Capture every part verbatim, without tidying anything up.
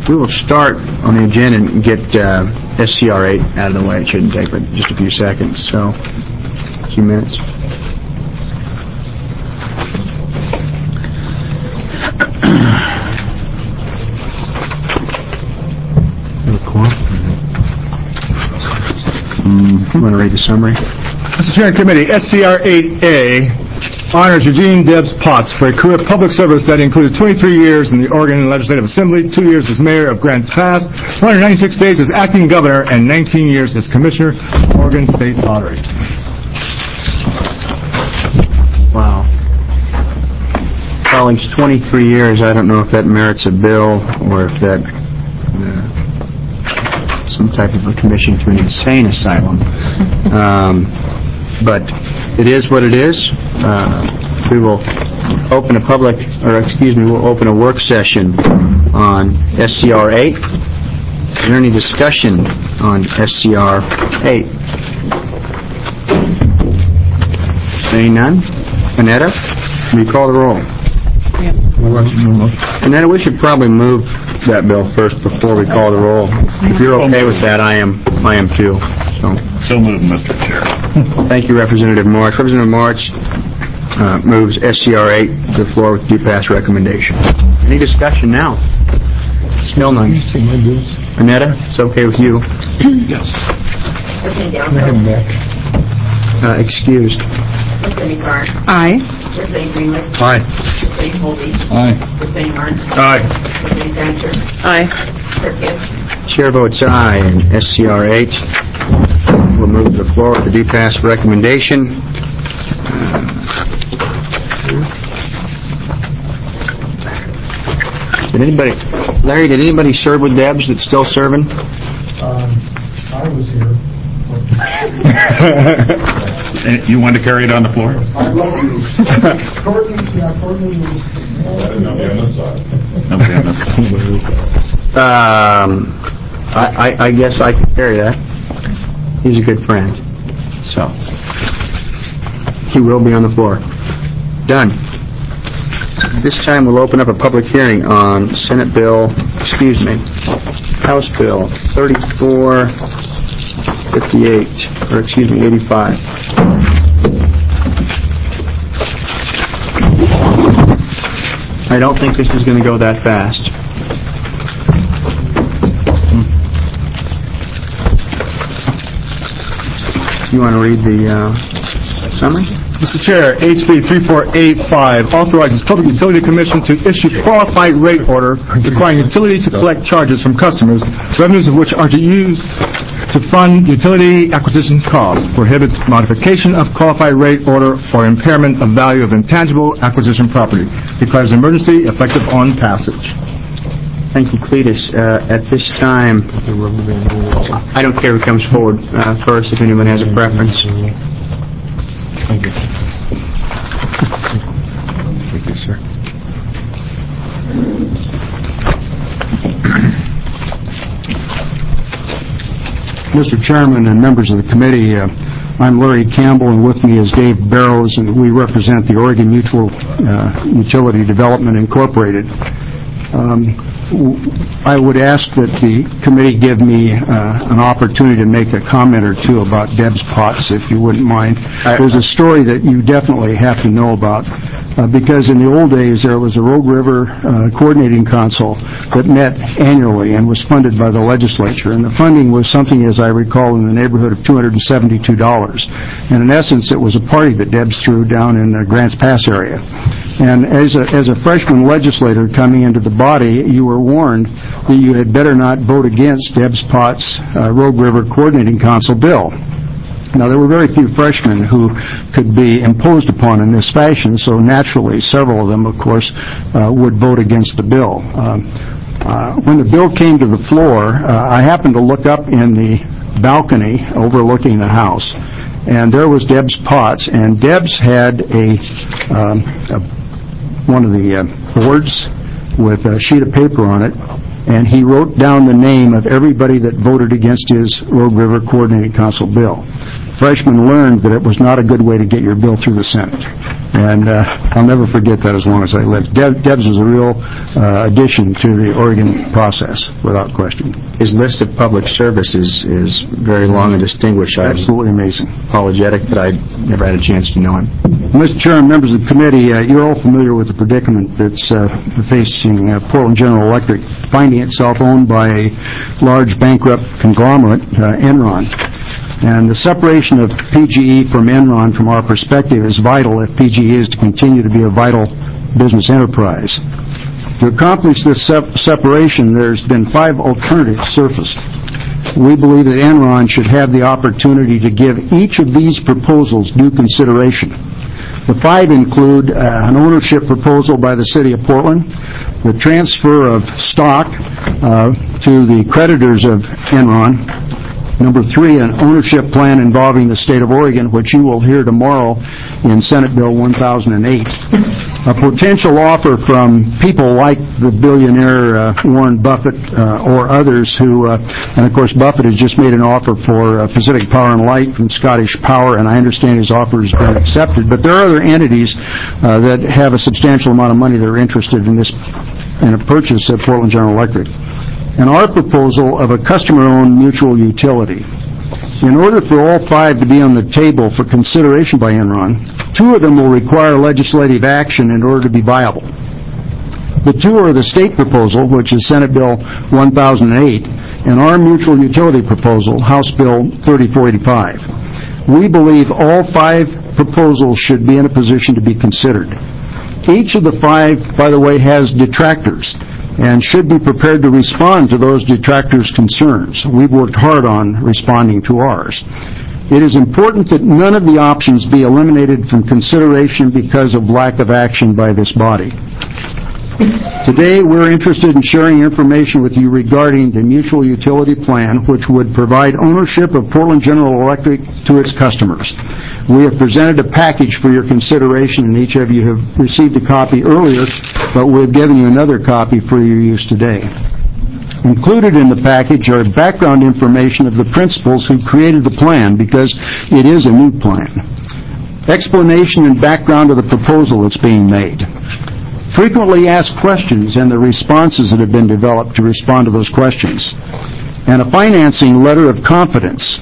We will start on the agenda and get uh, S C R eight out of the way. It shouldn't take but just a few seconds, so a few minutes. Mm, you want to read the summary? Mister Chairman Committee, S C R eight A honors Eugene Debs Potts for a career of public service that included twenty-three years in the Oregon Legislative Assembly, two years as mayor of Grants Pass, one hundred ninety-six days as acting governor, and nineteen years as commissioner of Oregon State Lottery. Wow. Colleagues, twenty-three years. I don't know if that merits a bill or if that uh, some type of a commission to an insane asylum. Um, but it is what it is. Uh, we will open a public, or excuse me, we'll open a work session on S C R eight. Is there any discussion on S C R eight? Seeing none? Annetta, will you call the roll? Annetta, we should probably move that bill first before we call the roll. If you're okay with that, I am. I am too. So, so moved, Mister Chair. Thank you, Representative March. Representative March uh, moves S C R eight to the floor with due pass recommendation. Any discussion now? Still none. Annetta, it's okay with you? Yes. Uh, excused. Representative Carr. Aye. Representative Greenwood. Aye. Representative Holby. Aye. Representative Martin. Aye. Representative Thatcher. Aye. Clerk Gibbs. Chair votes aye, and S C R eight will move to the floor with the due pass recommendation. Uh, did anybody, Larry, did anybody serve with Debs that's still serving? Um, I was here. You want to carry it on the floor? I love you. Courtney, yeah, Courtney was... Nobody on this side. Nobody on this side. Um, I, I, I guess I can carry that. He's a good friend. So, he will be on the floor. Done. This time we'll open up a public hearing on Senate Bill, excuse me, House Bill thirty-four fifty-eight, or excuse me, eighty-five. I don't think this is going to go that fast. You want to read the uh, summary? Mister Chair, H B thirty-four eighty-five authorizes Public Utility Commission to issue qualified rate order requiring utility to collect charges from customers, revenues of which are to use to fund utility acquisition costs, prohibits modification of qualified rate order or impairment of value of intangible acquisition property, declares emergency effective on passage. Thank you, Cletus. Uh, at this time, I don't care who comes forward uh, first if anyone has a preference. Thank you. Thank you, sir. Mister Chairman and members of the committee, uh, I'm Larry Campbell, and with me is Dave Barrows, and we represent the Oregon Mutual uh, Utility Development Incorporated. Um, I would ask that the committee give me uh, an opportunity to make a comment or two about Debs Potts, if you wouldn't mind. There's a story that you definitely have to know about, uh, because in the old days there was a Rogue River uh, Coordinating Council that met annually and was funded by the legislature, and the funding was something, as I recall, in the neighborhood of two hundred seventy-two dollars. And in essence, it was a party that Debs threw down in the Grants Pass area. And as a, as a freshman legislator coming into the body, you were warned that you had better not vote against Debs Potts' uh, Rogue River Coordinating Council bill. Now, there were very few freshmen who could be imposed upon in this fashion, so naturally several of them, of course, uh, would vote against the bill. Um, uh, when the bill came to the floor, uh, I happened to look up in the balcony overlooking the house, and there was Debs Potts, and Debs had a, um, a one of the uh, boards with a sheet of paper on it, and he wrote down the name of everybody that voted against his Rogue River Coordinating Council bill. Freshmen learned that it was not a good way to get your bill through the Senate. And uh, I'll never forget that as long as I live. Deb, Deb's was a real uh, addition to the Oregon process, without question. His list of public services is very long and distinguished. I'm Absolutely amazing. apologetic, but I never had a chance to know him. Mister Chairman, members of the committee, uh, you're all familiar with the predicament that's uh, facing uh, Portland General Electric, finding itself owned by a large bankrupt conglomerate, uh, Enron. And the separation of P G E from Enron, from our perspective, is vital if P G E is to continue to be a vital business enterprise. To accomplish this sep- separation, there's been five alternatives surfaced. We believe that Enron should have the opportunity to give each of these proposals due consideration. The five include uh, an ownership proposal by the City of Portland, the transfer of stock uh, to the creditors of Enron. Number three, an ownership plan involving the state of Oregon, which you will hear tomorrow in Senate Bill one thousand eight. A potential offer from people like the billionaire uh, Warren Buffett uh, or others who, uh, and of course Buffett has just made an offer for uh, Pacific Power and Light from Scottish Power, and I understand his offer has been accepted. But there are other entities uh, that have a substantial amount of money that are interested in this, in a purchase of Portland General Electric. And our proposal of a customer-owned mutual utility. In order for all five to be on the table for consideration by Enron, two of them will require legislative action in order to be viable. The two are the state proposal, which is Senate Bill one thousand eight, and our mutual utility proposal, House Bill thirty-four eighty-five. We believe all five proposals should be in a position to be considered. Each of the five, by the way, has detractors, and should be prepared to respond to those detractors' concerns. We've worked hard on responding to ours. It is important that none of the options be eliminated from consideration because of lack of action by this body. Today, we're interested in sharing information with you regarding the mutual utility plan, which would provide ownership of Portland General Electric to its customers. We have presented a package for your consideration, and each of you have received a copy earlier, but we've given you another copy for your use today. Included in the package are background information of the principals who created the plan, because it is a new plan. Explanation and background of the proposal that's being made. Frequently asked questions and the responses that have been developed to respond to those questions. And a financing letter of confidence.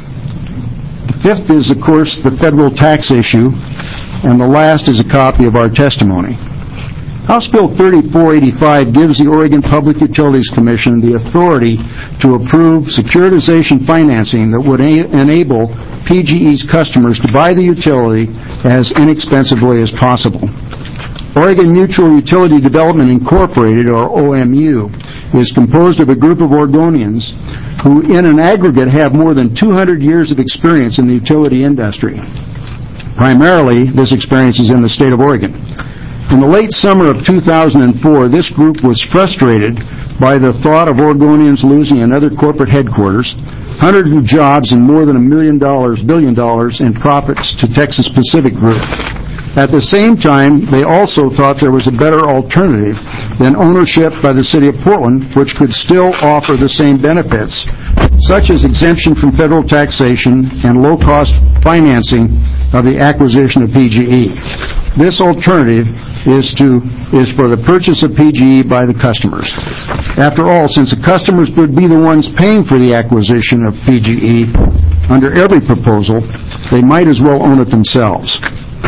The fifth is, of course, the federal tax issue, and the last is a copy of our testimony. House Bill thirty-four eighty-five gives the Oregon Public Utilities Commission the authority to approve securitization financing that would a- enable P G E's customers to buy the utility as inexpensively as possible. Oregon Mutual Utility Development Incorporated, or O M U, is composed of a group of Oregonians who in an aggregate have more than two hundred years of experience in the utility industry. Primarily, this experience is in the state of Oregon. In the late summer of two thousand four, this group was frustrated by the thought of Oregonians losing another corporate headquarters, hundreds of jobs, and more than a million dollars, billion dollars in profits to Texas Pacific Group. At the same time, they also thought there was a better alternative than ownership by the City of Portland, which could still offer the same benefits, such as exemption from federal taxation and low-cost financing of the acquisition of P G E. This alternative is to is for the purchase of P G E by the customers. After all, since the customers would be the ones paying for the acquisition of P G E under every proposal, they might as well own it themselves.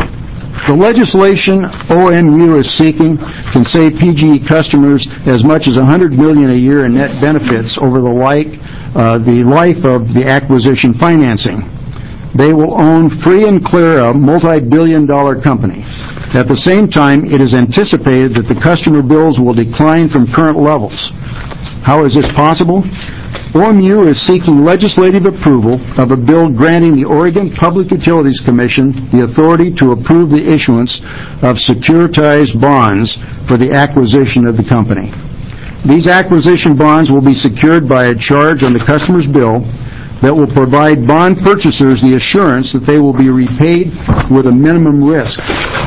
The legislation O M U is seeking can save P G E customers as much as one hundred million dollars a year in net benefits over the, like, uh, the life of the acquisition financing. They will own free and clear a multi-billion dollar company. At the same time, it is anticipated that the customer bills will decline from current levels. How is this possible? O M U is seeking legislative approval of a bill granting the Oregon Public Utilities Commission the authority to approve the issuance of securitized bonds for the acquisition of the company. These acquisition bonds will be secured by a charge on the customer's bill that will provide bond purchasers the assurance that they will be repaid with a minimum risk.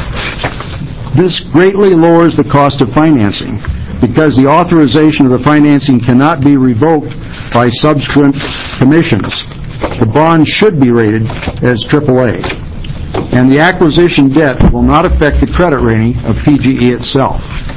This greatly lowers the cost of financing, because the authorization of the financing cannot be revoked by subsequent commissions. The bond should be rated as triple A. and the acquisition debt will not affect the credit rating of P G E itself.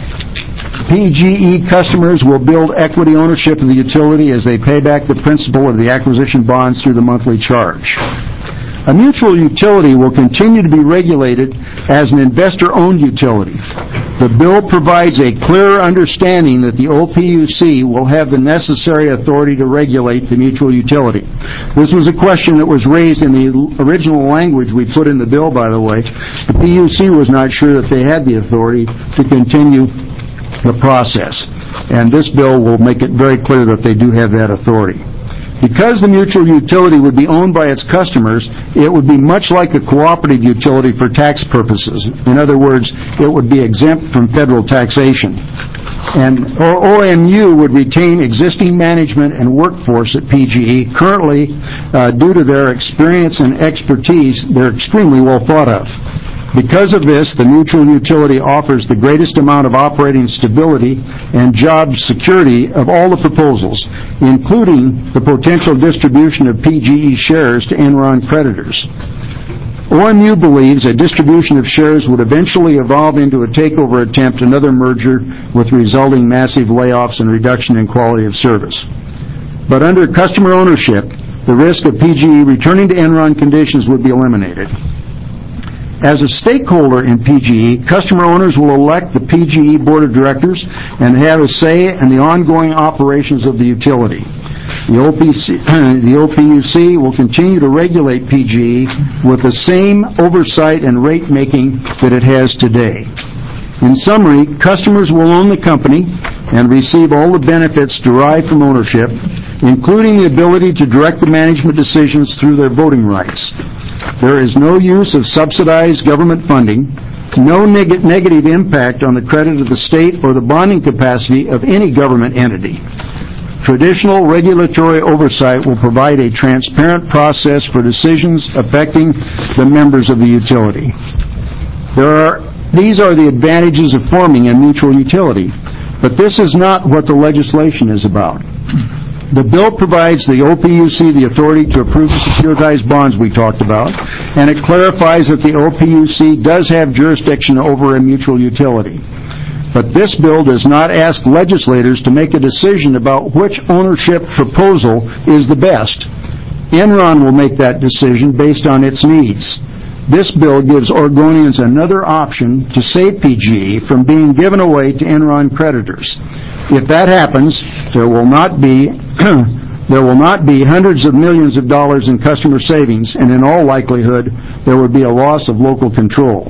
P G E customers will build equity ownership of the utility as they pay back the principal of the acquisition bonds through the monthly charge. A mutual utility will continue to be regulated as an investor-owned utility. The bill provides a clearer understanding that the O P U C will have the necessary authority to regulate the mutual utility. This was a question that was raised in the original language we put in the bill, by the way. The P U C was not sure that they had the authority to continue the process, and this bill will make it very clear that they do have that authority. Because the mutual utility would be owned by its customers, it would be much like a cooperative utility for tax purposes. In other words, it would be exempt from federal taxation. And O M U would retain existing management and workforce at P G E. Currently, uh, due to their experience and expertise, they're extremely well thought of. Because of this, the mutual utility offers the greatest amount of operating stability and job security of all the proposals, including the potential distribution of P G E shares to Enron creditors. O M U believes a distribution of shares would eventually evolve into a takeover attempt, another merger with resulting massive layoffs and reduction in quality of service. But under customer ownership, the risk of P G E returning to Enron conditions would be eliminated. As a stakeholder in P G E, customer owners will elect the P G E Board of Directors and have a say in the ongoing operations of the utility. The O P C, the O P U C will continue to regulate P G E with the same oversight and rate making that it has today. In summary, customers will own the company and receive all the benefits derived from ownership, including the ability to direct the management decisions through their voting rights. There is no use of subsidized government funding, no neg- negative impact on the credit of the state or the bonding capacity of any government entity. Traditional regulatory oversight will provide a transparent process for decisions affecting the members of the utility. There are, these are the advantages of forming a mutual utility, but this is not what the legislation is about. The bill provides the O P U C the authority to approve the securitized bonds we talked about, and it clarifies that the O P U C does have jurisdiction over a mutual utility. But this bill does not ask legislators to make a decision about which ownership proposal is the best. Enron will make that decision based on its needs. This bill gives Oregonians another option to save P G E from being given away to Enron creditors. If that happens, there will not be there will not be hundreds of millions of dollars in customer savings, and in all likelihood, there would be a loss of local control.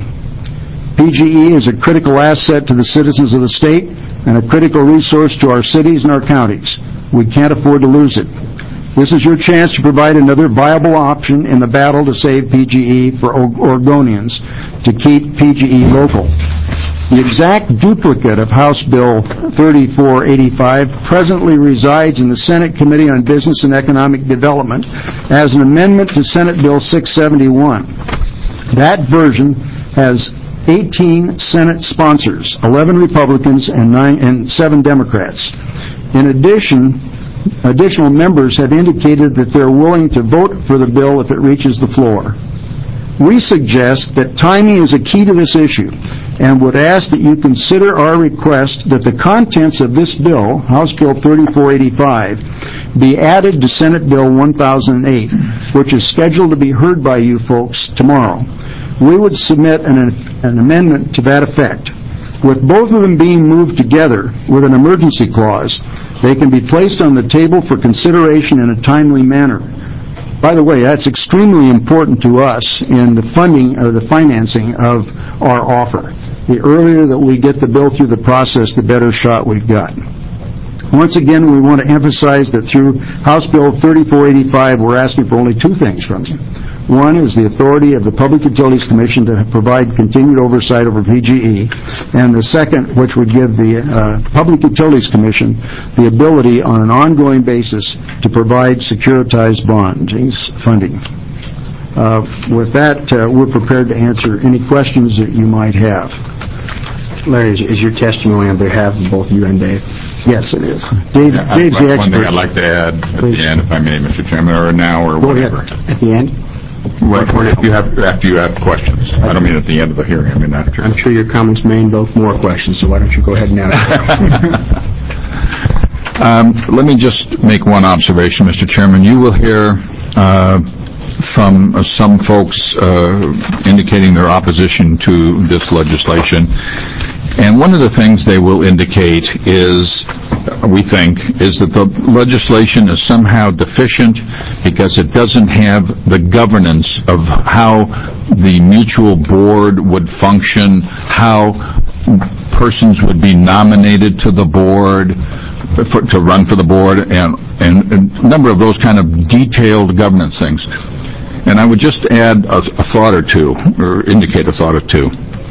P G E is a critical asset to the citizens of the state and a critical resource to our cities and our counties. We can't afford to lose it. This is your chance to provide another viable option in the battle to save P G E for Oregonians, to keep P G E local. The exact duplicate of House Bill thirty-four eighty-five presently resides in the Senate Committee on Business and Economic Development as an amendment to Senate Bill six seventy-one. That version has eighteen Senate sponsors, eleven Republicans and nine and seven Democrats. In addition, additional members have indicated that they're willing to vote for the bill if it reaches the floor. We suggest that timing is a key to this issue and would ask that you consider our request that the contents of this bill, House Bill thirty-four eighty-five, be added to Senate Bill one thousand eight, which is scheduled to be heard by you folks tomorrow. We would submit an, an amendment to that effect. With both of them being moved together with an emergency clause, they can be placed on the table for consideration in a timely manner. By the way, that's extremely important to us in the funding or the financing of our offer. The earlier that we get the bill through the process, the better shot we've got. Once again, we want to emphasize that through House Bill thirty-four eighty-five, we're asking for only two things from you. One is the authority of the Public Utilities Commission to provide continued oversight over P G E, and the second, which would give the uh, Public Utilities Commission the ability on an ongoing basis to provide securitized bond funding. Uh, with that, uh, we're prepared to answer any questions that you might have. Larry, is, is your testimony on behalf of both you and Dave? Yes, it is. Dave, Yeah, Dave's the One thing expert. I'd like to add at Please. the end, if I may, Mister Chairman, or now, or Go whatever. ahead. At the end? Wait, wait, if you have, after you have questions. I don't mean at the end of the hearing, I mean after. I'm sure your comments may invoke more questions, so why don't you go ahead and ask? um, let me just make one observation, Mister Chairman. You will hear uh, from uh, some folks uh, indicating their opposition to this legislation. And one of the things they will indicate is, we think, is that the legislation is somehow deficient because it doesn't have the governance of how the mutual board would function, how persons would be nominated to the board, for, to run for the board, and, and, and a number of those kind of detailed governance things. And I would just add a, a thought or two, or indicate a thought or two.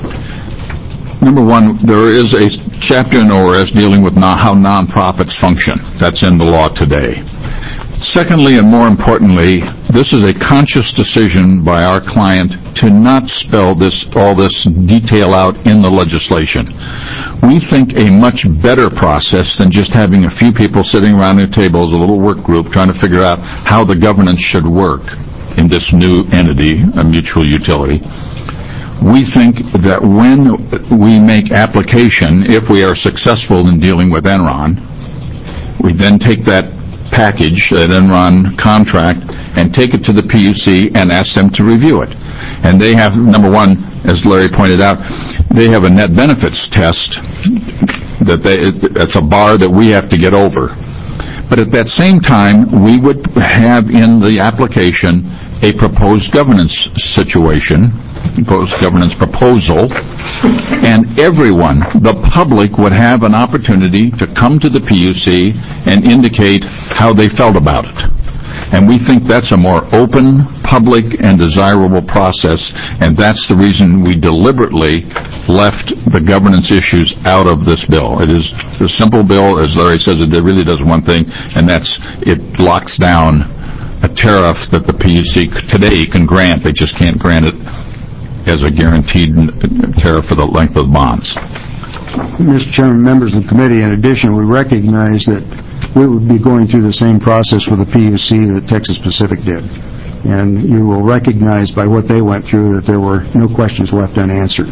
Number one, there is a chapter in O R S dealing with non- how nonprofits function. That's in the law today. Secondly, and more importantly, this is a conscious decision by our client to not spell this, all this detail out in the legislation. We think a much better process than just having a few people sitting around their tables, a little work group, trying to figure out how the governance should work in this new entity, a mutual utility. We think that when we make application, if we are successful in dealing with Enron, we then take that package, that Enron contract, and take it to the P U C and ask them to review it. And they have, number one, as Larry pointed out, they have a net benefits test that they, that's a bar that we have to get over. But at that same time, we would have in the application a proposed governance situation, proposed governance proposal, and everyone, the public, would have an opportunity to come to the P U C and indicate how they felt about it. And we think that's a more open, public, and desirable process, and that's the reason we deliberately left the governance issues out of this bill. It is a simple bill, as Larry says, it really does one thing, and that's it locks down a tariff that the P U C today can grant. They just can't grant it as a guaranteed tariff for the length of the bonds. Mister Chairman, members of the committee, in addition, we recognize that we would be going through the same process with the P U C that Texas Pacific did. And you will recognize by what they went through that there were no questions left unanswered.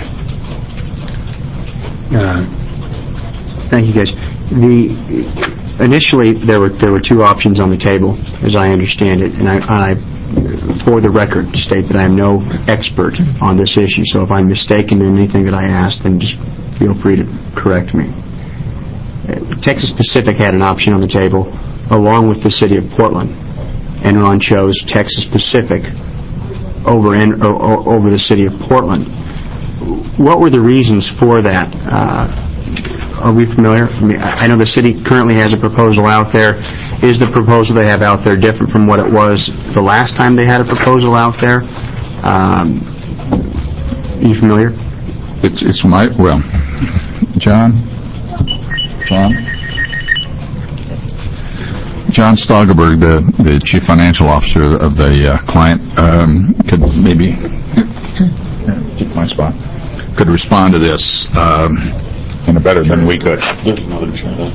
Uh, thank you, guys. The, initially, there were there were two options on the table, as I understand it, and I, I for the record, state that I am no expert on this issue, so if I'm mistaken in anything that I asked, then just feel free to correct me. Texas Pacific had an option on the table, along with the City of Portland. Enron chose Texas Pacific over, en- over the City of Portland. What were the reasons for that? Uh, are we familiar? I mean, I know the city currently has a proposal out there. Is the proposal they have out there different from what it was the last time they had a proposal out there? Um, are you familiar? It's it's my, well, John? John? John Stoggerberg, the, the Chief Financial Officer of the uh, client, um, could maybe, keep my spot, could respond to this um, in a better than we could. There's another chair.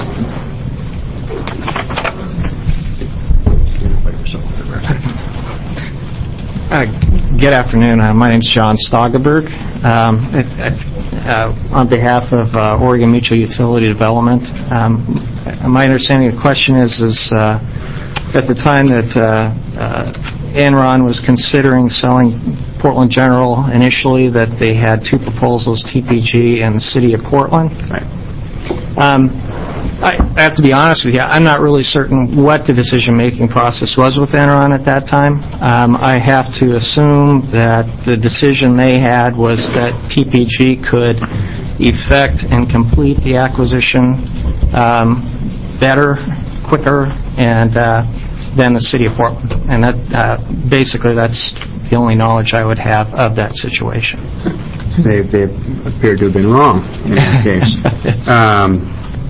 Uh, good afternoon. Uh, my name is John Stoggerberg. Um, it, uh, on behalf of uh, Oregon Mutual Utility Development, um, my understanding of the question is, is uh, at the time that uh, uh, Enron was considering selling Portland General initially, that they had two proposals, T P G and the City of Portland. Right. Um, I have to be honest with you, I'm not really certain what the decision-making process was with Enron at that time. Um, I have to assume that the decision they had was that T P G could effect and complete the acquisition um, better, quicker, and uh, than the City of Portland. And that uh, basically that's the only knowledge I would have of that situation. They, they appear to have been wrong in that case. um,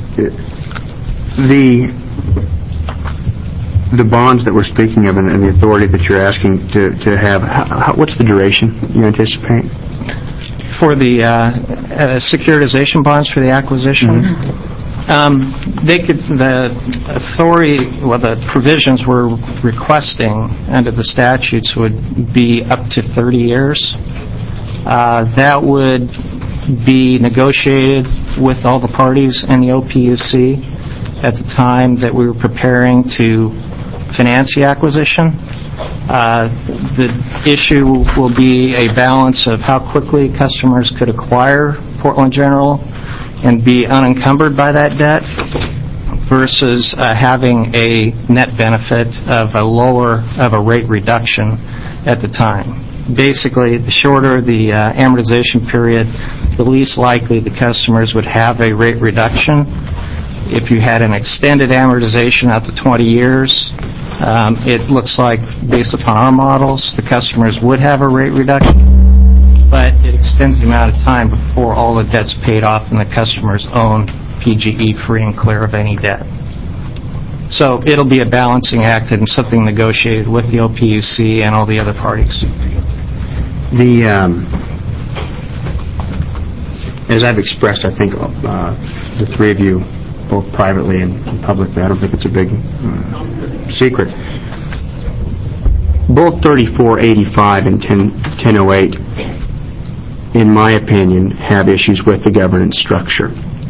The the bonds that we're speaking of and, and the authority that you're asking to, to have, how, what's the duration you anticipate? For the uh, uh, securitization bonds for the acquisition, mm-hmm. Um, They could, the authority, well, the provisions we're requesting under the statutes would be up to thirty years. Uh, That would be negotiated with all the parties in the O P U C at the time that we were preparing to finance the acquisition. Uh, The issue will be a balance of how quickly customers could acquire Portland General and be unencumbered by that debt versus uh, having a net benefit of a lower, of a rate reduction at the time. Basically, the shorter the uh, amortization period, the least likely the customers would have a rate reduction. If you had an extended amortization out to twenty years, um, it looks like, based upon our models, the customers would have a rate reduction, but it extends the amount of time before all the debt's paid off and the customers own P G E free and clear of any debt. So it'll be a balancing act and something negotiated with the O P U C and all the other parties. The, um, as I've expressed, I think, uh, the three of you, both privately and publicly, I don't think it's a big uh, secret. Both thirty-four eighty-five and ten oh eight, in my opinion, have issues with the governance structure.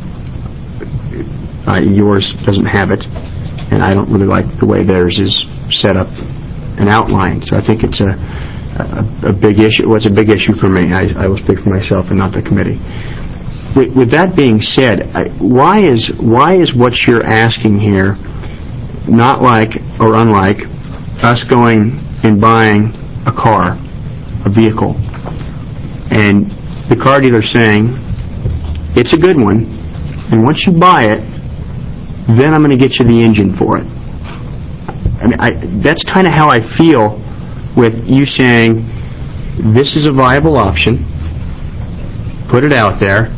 Uh, yours doesn't have it, and I don't really like the way theirs is set up and outlined. So I think it's a, a, a big issue. Well, it's a big issue for me. I, I will speak for myself and not the committee. With, with that being said, I, why is why is what you're asking here not like or unlike us going and buying a car, a vehicle, and the car dealer saying, it's a good one, and once you buy it, then I'm going to get you the engine for it. I mean, I, that's kind of how I feel with you saying, this is a viable option, put it out there,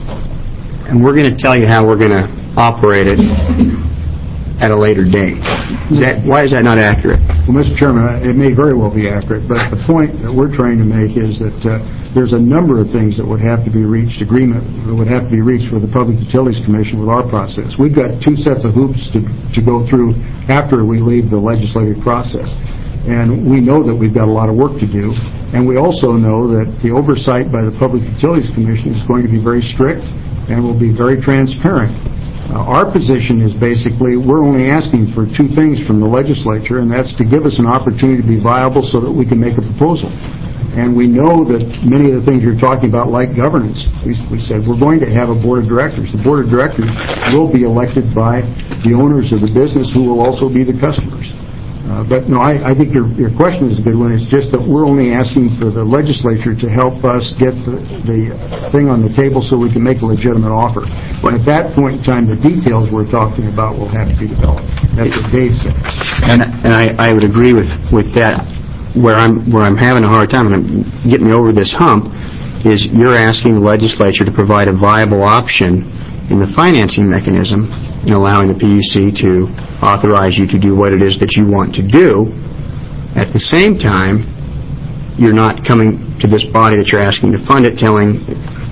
and we're going to tell you how we're going to operate it at a later date. Is that, why is that not accurate? Well, Mister Chairman, it may very well be accurate, but the point that we're trying to make is that uh, there's a number of things that would have to be reached, agreement that would have to be reached with the Public Utilities Commission with our process. We've got two sets of hoops to, to go through after we leave the legislative process. And we know that we've got a lot of work to do, and we also know that the oversight by the Public Utilities Commission is going to be very strict and will be very transparent. Uh, our position is basically we're only asking for two things from the legislature, and that's to give us an opportunity to be viable so that we can make a proposal. And we know that many of the things you're talking about, like governance, we, we said we're going to have a board of directors. The board of directors will be elected by the owners of the business, who will also be the customers. Uh, but no, I, I think your, your question is a good one. It's just that we're only asking for the legislature to help us get the, the thing on the table so we can make a legitimate offer. But at that point in time, the details we're talking about will have to be developed. That's what Dave said. And, and I, I would agree with, with that. Where I'm where I'm having a hard time, and I'm getting me over this hump, is you're asking the legislature to provide a viable option in the financing mechanism and allowing the P U C to authorize you to do what it is that you want to do. At the same time, you're not coming to this body that you're asking to fund it telling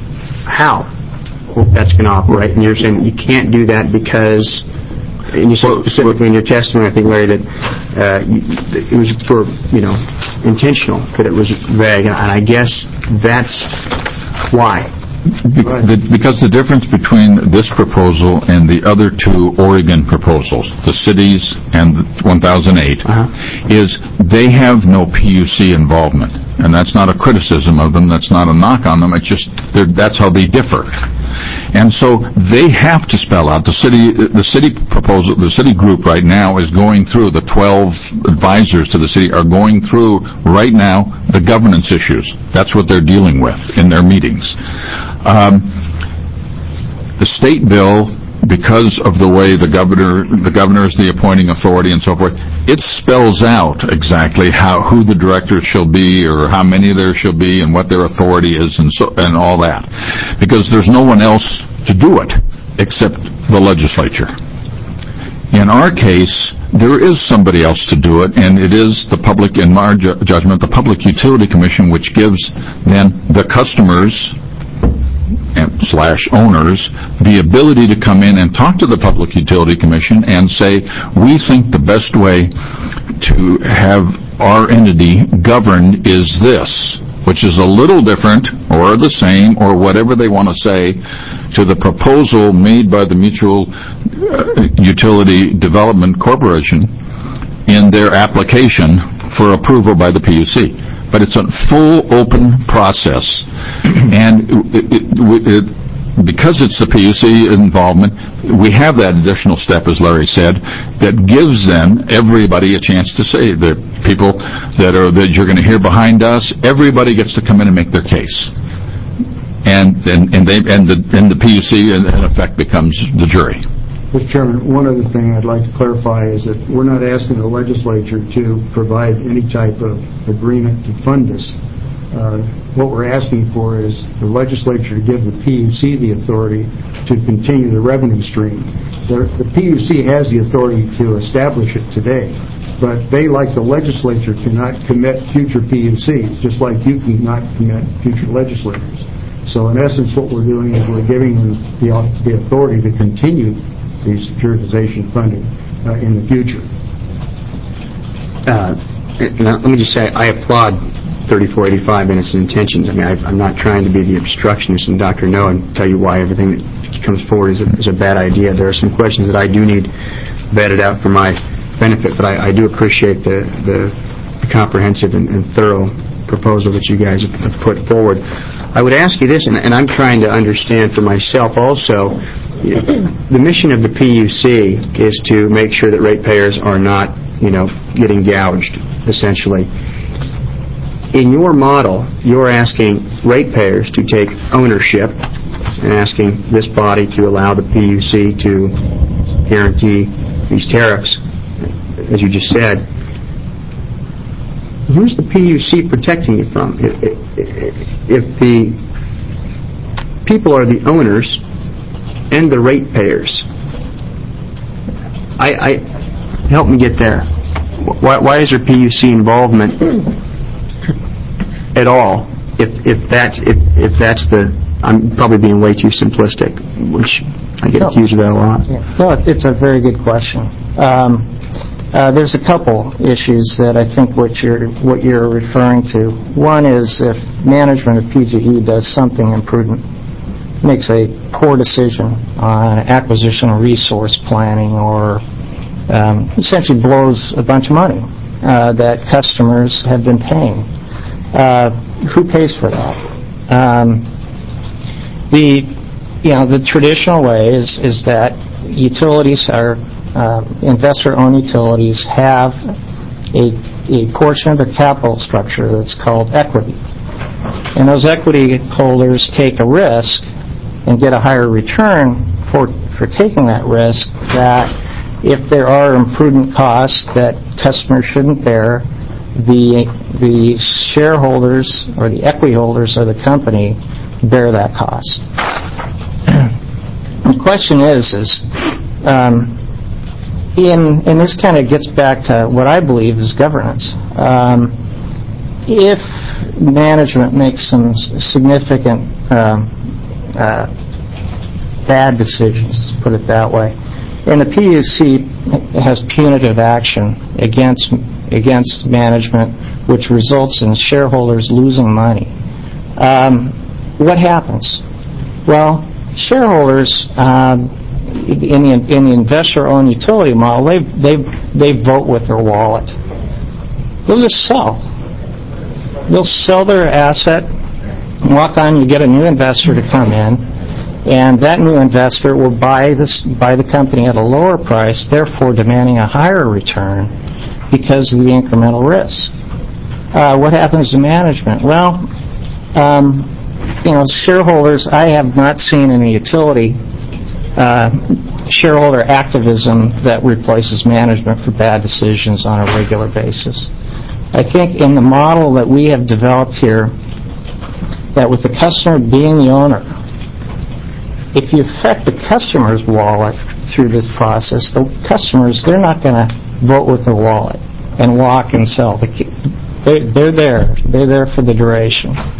how that's going to operate. And you're saying that you can't do that because, and you said specifically in your testimony, I think, Larry, that uh, it was for, you know, intentional, that it was vague. And I guess that's why. Be- the, because the difference between this proposal and the other two Oregon proposals, the cities and the one thousand eight, uh-huh. is they have no P U C involvement. And that's not a criticism of them. That's not a knock on them. It's just that's how they differ. And so they have to spell out the city. The city proposal, the city group right now is going through. The twelve advisors to the city are going through right now the governance issues. That's what they're dealing with in their meetings. Um, the state bill, because of the way the governor, the governor is the appointing authority and so forth, it spells out exactly how who the directors shall be, or how many there shall be, and what their authority is, and so and all that. Because there's no one else to do it except the legislature. In our case, there is somebody else to do it, and it is the public, in our ju- judgment, the Public Utility Commission, which gives then the customers and slash owners the ability to come in and talk to the Public Utility Commission and say, we think the best way to have our entity governed is this, which is a little different or the same or whatever they want to say to the proposal made by the Mutual uh, Utility Development Corporation in their application for approval by the P U C. But it's a full, open process. And it, it, it, because it's the P U C involvement, we have that additional step, as Larry said, that gives them, everybody, a chance to say. The people that are that you're going to hear behind us, everybody gets to come in and make their case. And and, and, they, and, the, and the P U C, in, in effect, becomes the jury. Mister Chairman, one other thing I'd like to clarify is that we're not asking the legislature to provide any type of agreement to fund this. Uh, what we're asking for is the legislature to give the P U C the authority to continue the revenue stream. The, the P U C has the authority to establish it today, but they, like the legislature, cannot commit future P U Cs, just like you cannot commit future legislators. So in essence, what we're doing is we're giving them the, the authority to continue the securitization funding uh, in the future. Uh, let me just say, I applaud thirty-four eighty-five and its intentions. I mean, I, I'm not trying to be the obstructionist in Doctor No and tell you why everything that comes forward is a, is a bad idea. There are some questions that I do need vetted out for my benefit, but I, I do appreciate the, the, the comprehensive and, and thorough proposal that you guys have, have put forward. I would ask you this, and, and I'm trying to understand for myself also, you know, the mission of the P U C is to make sure that ratepayers are not, you know, getting gouged, essentially. In your model, you're asking ratepayers to take ownership and asking this body to allow the P U C to guarantee these tariffs, as you just said. Who's the P U C protecting you from? If, if the people are the owners and the ratepayers, I, I help me get there. Why, why is there P U C involvement at all? If if that's if if that's the, I'm probably being way too simplistic, which I get no. accused of that a lot. Yeah. No, it's a very good question. Um, uh, there's a couple issues that I think what you're what you're referring to. One is if management of P G E does something imprudent, makes a poor decision on acquisition or resource planning, or um, essentially blows a bunch of money uh, that customers have been paying. Uh, who pays for that? Um, the you know the traditional way is is that utilities are uh, investor-owned utilities have a a portion of their capital structure that's called equity, and those equity holders take a risk and get a higher return for for taking that risk, that if there are imprudent costs that customers shouldn't bear, the the shareholders or the equity holders of the company bear that cost. The question is, is um, in and this kind of gets back to what I believe is governance. Um, if management makes some significant um, uh, bad decisions, let's put it that way, and the P U C has punitive action against against management, which results in shareholders losing money, um, what happens? Well, shareholders um, in the in the investor-owned utility model, they they they vote with their wallet. They'll just sell. They'll sell their asset, walk on. You get a new investor to come in, and that new investor will buy this buy the company at a lower price, therefore demanding a higher return because of the incremental risk. Uh, what happens to management? Well, um, you know, shareholders, I have not seen any utility uh, shareholder activism that replaces management for bad decisions on a regular basis. I think in the model that we have developed here, that with the customer being the owner, if you affect the customer's wallet through this process, the customers, they're not going to vote with their wallet and walk and sell. They're there. They're there for the duration.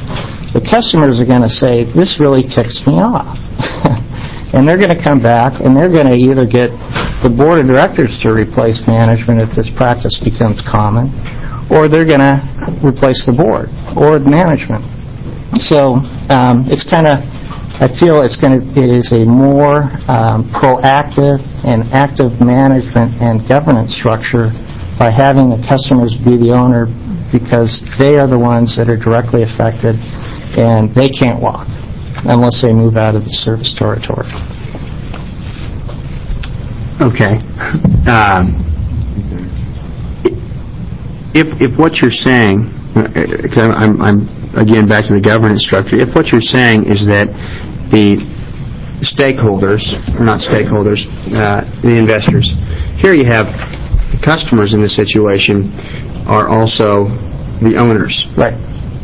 the customers are going to say, this really ticks me off. And they're going to come back, and they're going to either get the board of directors to replace management if this practice becomes common, or they're going to replace the board or management. So um, it's kind of, I feel it's going to, it is a more um, proactive and active management and governance structure by having the customers be the owner, because they are the ones that are directly affected, and they can't walk unless they move out of the service territory. Okay. Um, if if what you're saying, because I'm, I'm again back to the governance structure, if what you're saying is that the stakeholders, or not stakeholders, uh, the investors, here you have the customers in this situation are also the owners. Right.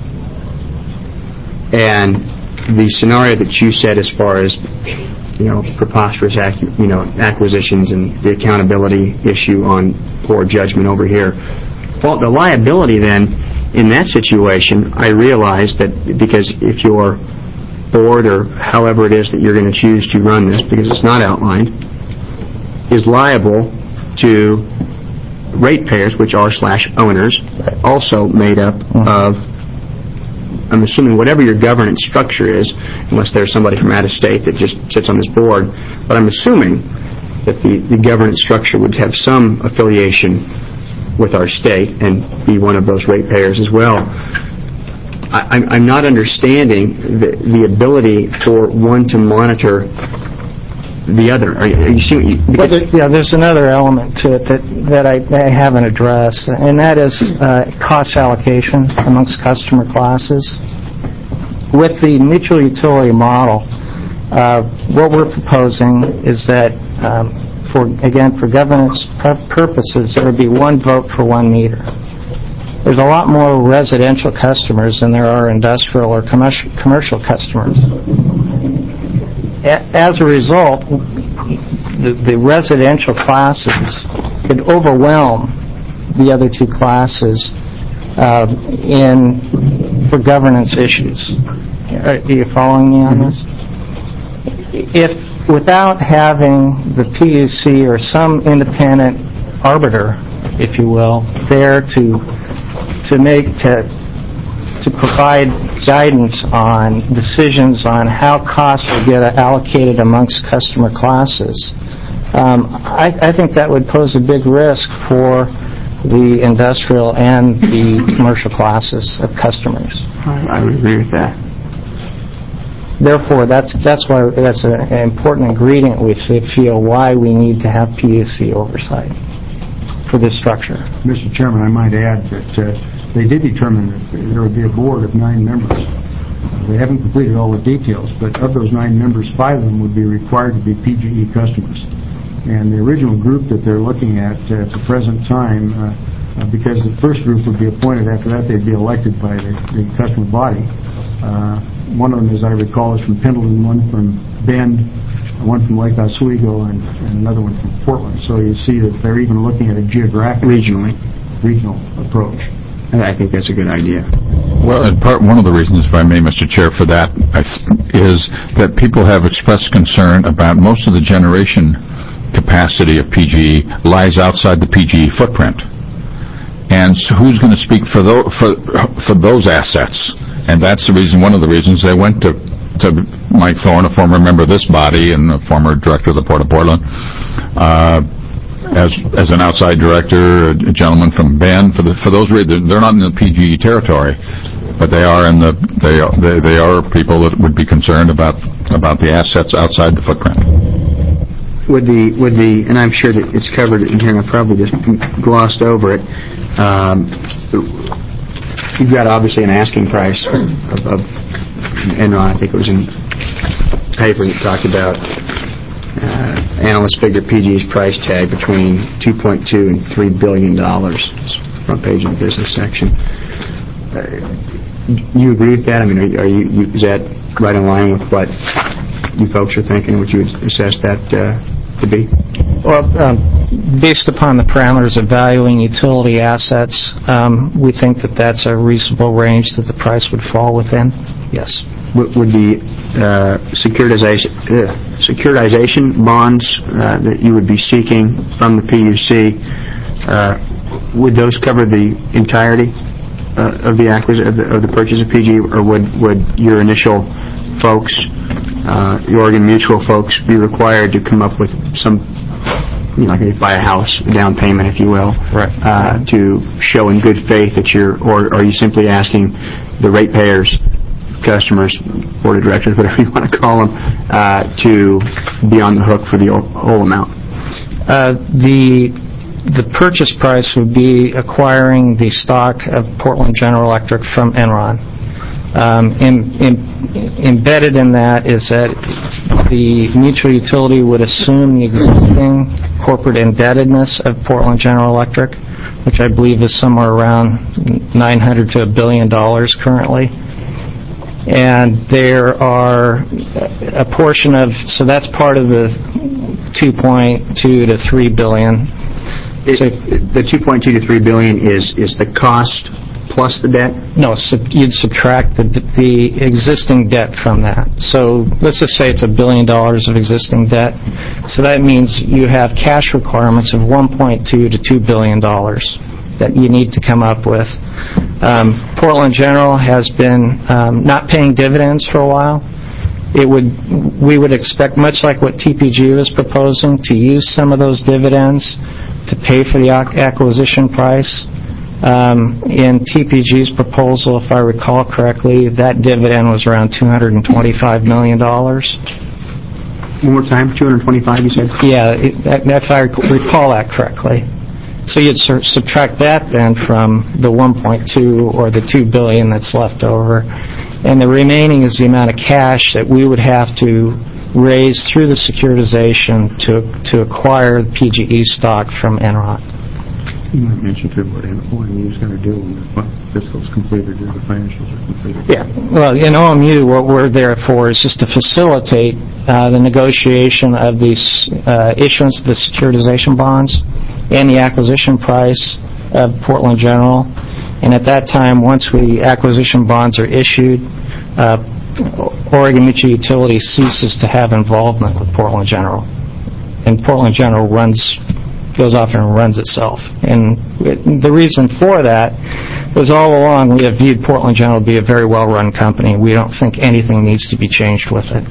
And the scenario that you said as far as, you know, preposterous, ac- you know, acquisitions and the accountability issue on poor judgment over here, well, the liability then in that situation, I realize that because if your board or however it is that you're going to choose to run this, because it's not outlined, is liable to ratepayers, which are slash owners, also made up of, I'm assuming whatever your governance structure is, unless there's somebody from out of state that just sits on this board, but I'm assuming that the, the governance structure would have some affiliation with our state and be one of those ratepayers as well. I, I'm, I'm not understanding the, the ability for one to monitor the other. Are you, are you seeing? Well, there, yeah, there's another element to it that, that I, I haven't addressed, and that is uh, cost allocation amongst customer classes. With the mutual utility model, uh, what we're proposing is that, um, for again, for governance purposes, there would be one vote for one meter. There's a lot more residential customers than there are industrial or commercial commercial customers. As a result, the, the residential classes could overwhelm the other two classes uh, in for governance issues. Are you following me on this? If without having the P U C or some independent arbiter, if you will, there to to make to to provide guidance on decisions on how costs will get allocated amongst customer classes, um, I, I think that would pose a big risk for the industrial and the commercial classes of customers. I would agree with that. Therefore, that's that's why that's an important ingredient we feel why we need to have P U C oversight for this structure. Mister Chairman, I might add that uh, they did determine that there would be a board of nine members. Uh, they haven't completed all the details, but of those nine members, five of them would be required to be P G E customers. And the original group that they're looking at uh, at the present time, uh, uh, because the first group would be appointed, after that they'd be elected by the, the customer body. Uh, one of them, as I recall, is from Pendleton, one from Bend, one from Lake Oswego, and, and another one from Portland. So you see that they're even looking at a geographic Regionally. regional approach. I think that's a good idea. Well, and part, one of the reasons, if I may, Mister Chair, for that I th- is that people have expressed concern about most of the generation capacity of P G E lies outside the P G E footprint. And so who's going to speak for, tho- for, for those assets? And that's the reason, one of the reasons they went to, to Mike Thorne, a former member of this body and a former director of the Port of Portland, uh, as as an outside director, a gentleman from Bend. For the, for those reasons, they're not in the P G E territory, but they are in the they are, they, they are people that would be concerned about about the assets outside the footprint. Would the would the and I'm sure that it's covered in here, and I probably just glossed over it. Um, you've got obviously an asking price of, of Enron. I think it was in the paper that talked about. Uh, analysts figure P G E's price tag between two point two and three billion dollars. Front page of the business section. Uh, you agree with that? I mean, are, are you, you is that right in line with what you folks are thinking? What you would assess that uh, to be? Well, um, based upon the parameters of valuing utility assets, um, we think that that's a reasonable range that the price would fall within. yes. Would would the uh, securitization uh, securitization bonds uh, that you would be seeking from the P U C, uh, would those cover the entirety uh, of the acquisition of the, of the purchase of P G, or would would your initial folks, uh, the Oregon Mutual folks, be required to come up with some, you know, like they buy a house, a down payment, if you will, Right. uh, to show in good faith that you're, or are you simply asking the ratepayers, customers, board of directors, whatever you want to call them, uh, to be on the hook for the whole amount? Uh, the the purchase price would be acquiring the stock of Portland General Electric from Enron. Um, in, in, embedded in that is that the mutual utility would assume the existing corporate indebtedness of Portland General Electric, which I believe is somewhere around nine hundred to a billion dollars currently. And there are a portion of, so that's part of the two point two to three billion. It, So, the two point two to three billion is is the cost plus the debt? no, sub- you'd subtract the the existing debt from that. So let's just say it's a billion dollars of existing debt. So that means you have cash requirements of one point two to two billion dollars that you need to come up with. Um, Portland General has been um, not paying dividends for a while. It would, we would expect, much like what T P G was proposing, to use some of those dividends to pay for the ac- acquisition price. Um, in T P G's proposal, if I recall correctly, that dividend was around two hundred twenty-five million dollars. One more time, two hundred twenty-five, you said? Yeah, it- that- if I recall that correctly. So you'd sur- subtract that then from the one point two or the two billion dollars that's left over, and the remaining is the amount of cash that we would have to raise through the securitization to to acquire the P G E stock from Enron. You might mention too what M O U is going to do when the fiscal's completed or the financials are completed. Yeah, well, in O M U, what we're there for is just to facilitate uh, the negotiation of these uh, issuance of the securitization bonds and the acquisition price of Portland General. And at that time, once we acquisition bonds are issued, uh, Oregon Mutual Utility ceases to have involvement with Portland General, and Portland General runs. goes off and runs itself. And it, the reason for that was all along we have viewed Portland General to be a very well-run company. We don't think anything needs to be changed with it.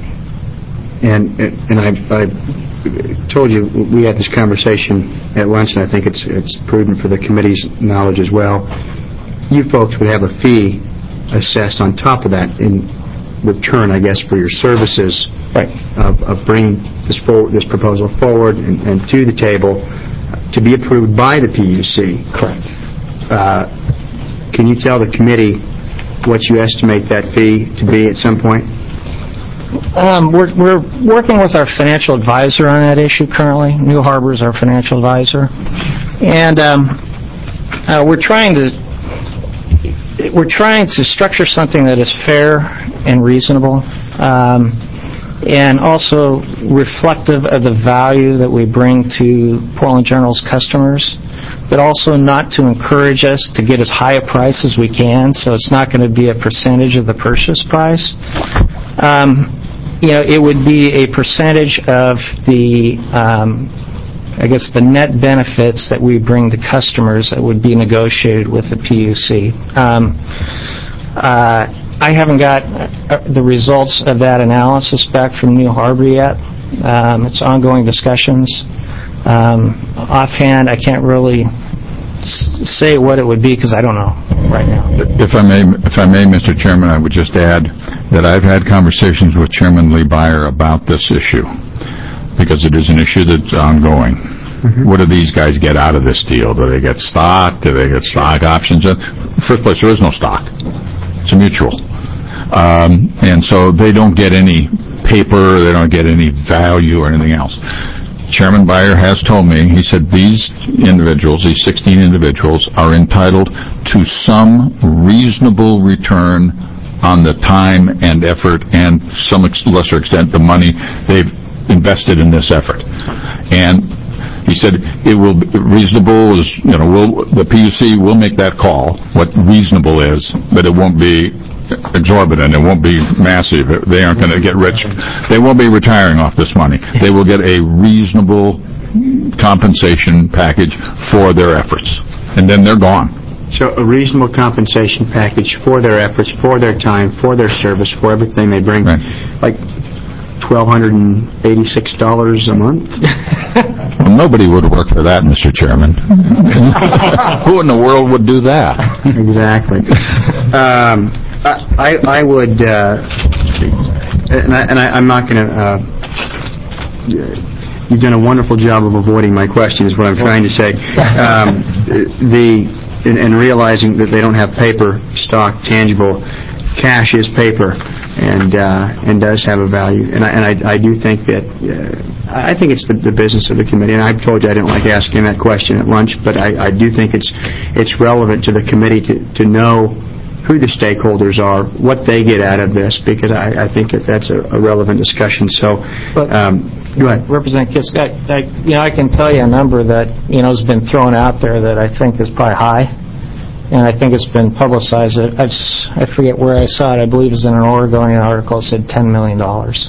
And and I, I told you, we had this conversation at lunch, and I think it's it's prudent for the committee's knowledge as well. You folks would have a fee assessed on top of that in return, I guess, for your services Right. of, of bringing this, for, this proposal forward and, and to the table to be approved by the P U C. Correct. Uh, can you tell the committee what you estimate that fee to be at some point? Um, we're, we're working with our financial advisor on that issue currently. New Harbor is our financial advisor. And um, uh, we're trying to we're trying to structure something that is fair and reasonable, um, and also reflective of the value that we bring to Portland General's customers, but also not to encourage us to get as high a price as we can, so it's not going to be a percentage of the purchase price. Um, you know, it would be a percentage of the, um, I guess, the net benefits that we bring to customers that would be negotiated with the P U C. Um, uh, I haven't got the results of that analysis back from New Harbor yet. Um, it's ongoing discussions. Um, offhand, I can't really s- say what it would be because I don't know right now. If I may, if I may, Mister Chairman, I would just add that I've had conversations with Chairman Lee Byer about this issue because it is an issue that's ongoing. Mm-hmm. What do these guys get out of this deal? Do they get stock? Do they get stock options? In the first place, there is no stock. It's a mutual. Um, and so they don't get any paper, they don't get any value or anything else. Chairman Byer has told me, he said these individuals, these sixteen individuals, are entitled to some reasonable return on the time and effort and, to some ex- lesser extent, the money they've invested in this effort. And he said it will be reasonable is, you know, we'll, the P U C will make that call, what reasonable is, but it won't be exorbitant. It won't be massive. They aren't going to get rich. They won't be retiring off this money. They will get a reasonable compensation package for their efforts, and then they're gone. So a reasonable compensation package for their efforts, for their time, for their service, for everything they bring, Right. like twelve eighty-six dollars a month? Well, nobody would work for that, Mister Chairman. Who in the world would do that? Exactly. Um, I, I would, uh, and, I, and I, I'm not going to, uh, you've done a wonderful job of avoiding my question is what I'm trying to say. Um, the, and, and realizing that they don't have paper, stock, tangible, cash is paper, and uh, and does have a value. And I, and I, I do think that, uh, I think it's the, the business of the committee, and I've told you I didn't like asking that question at lunch, but I, I do think it's it's relevant to the committee to, to know who the stakeholders are, what they get out of this, because I, I think that that's a, a relevant discussion. So, um, go ahead. Representative Kisk, I, I, you know, I can tell you a number that, you know, has been thrown out there that I think is probably high, and I think it's been publicized. I've, I forget where I saw it. I believe it was in an Oregonian article. It said ten million dollars.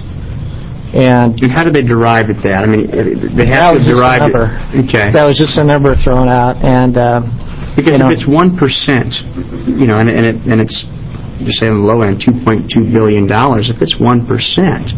And, and how do they derive at that? I mean, they have to derive it. Okay. That was just a number thrown out, and uh, because you know, if it's one percent, you know, and, and it and it's just say on the low end, two point two billion dollars. If it's one percent,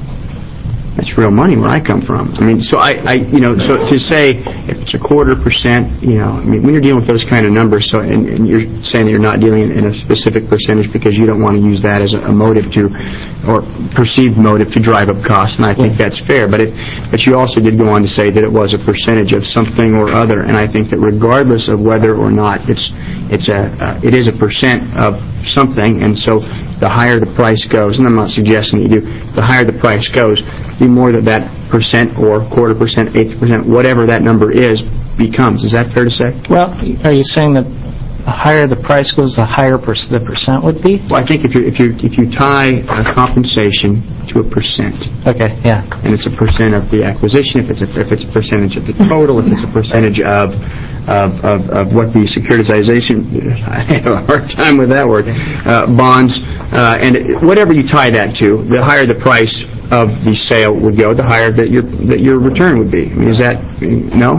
that's real money where I come from. I mean, so I, I, you know, so to say if it's a quarter percent, you know, I mean, when you're dealing with those kind of numbers, so and, and you're saying that you're not dealing in, in a specific percentage because you don't want to use that as a, a motive to, or perceived motive to drive up costs, and I think that's fair. But it, but you also did go on to say that it was a percentage of something or other, and I think that regardless of whether or not it's it's a uh, it is a percent of something, and so the higher the price goes, and I'm not suggesting that you do, the higher the price goes, the more that that percent or quarter percent, eighth percent, whatever that number is, becomes. Is that fair to say? well, are you saying that the higher the price goes, the higher per- the percent would be? Well, I think if you if you if you tie a compensation to a percent, Okay, yeah. and it's a percent of the acquisition, if it's a, if it's a percentage of the total, if it's a percentage of of, of, of what the securitization, I have a hard time with that word, uh, bonds, uh, and it, whatever you tie that to, the higher the price of the sale would go, the higher that your that your return would be. I mean, is that no?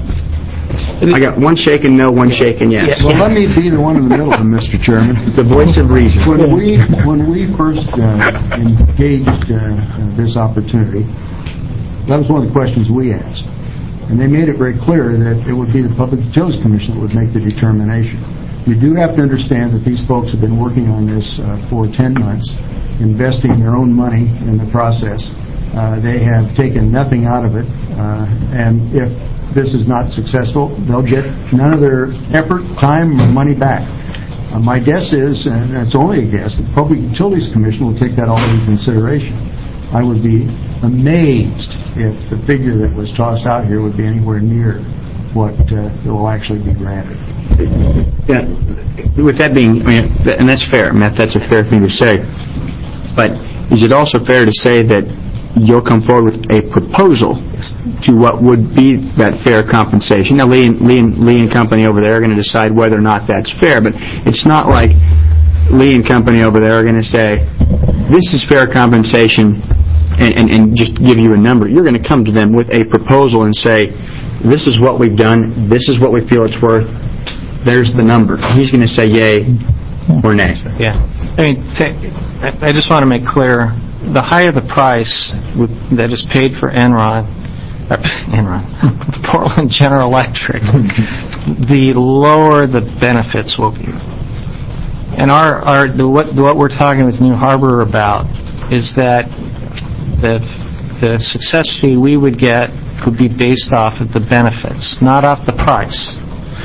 I got one shaking no, one shaking yes. Well, let me be the one in the middle, Mister Chairman. The voice of reason. When we when we first uh, engaged uh, uh, this opportunity, that was one of the questions we asked, and they made it very clear that it would be the Public Utilities Commission that would make the determination. You do have to understand that these folks have been working on this uh, for ten months, investing their own money in the process. Uh, they have taken nothing out of it, uh, and if this is not successful, they'll get none of their effort, time, or money back. Uh, my guess is, and it's only a guess, the Public Utilities Commission will take that all into consideration. I would be amazed if the figure that was tossed out here would be anywhere near what uh, will actually be granted. Yeah, with that being, I mean, and that's fair. I mean, that's a fair thing to say. But is it also fair to say that you'll come forward with a proposal to what would be that fair compensation? Now, Lee and, Lee and, Lee and Company over there are going to decide whether or not that's fair, but it's not like Lee and Company over there are going to say, this is fair compensation, and, and, and just give you a number. You're going to come to them with a proposal and say, this is what we've done, this is what we feel it's worth, there's the number. He's going to say yay or nay. Yeah. I mean, t- I just want to make clear, the higher the price with, that is paid for Enron, uh, Enron, Portland General Electric, the lower the benefits will be. And our, our the, what, what we're talking with New Harbor about is that the, the success fee we would get would be based off of the benefits, not off the price.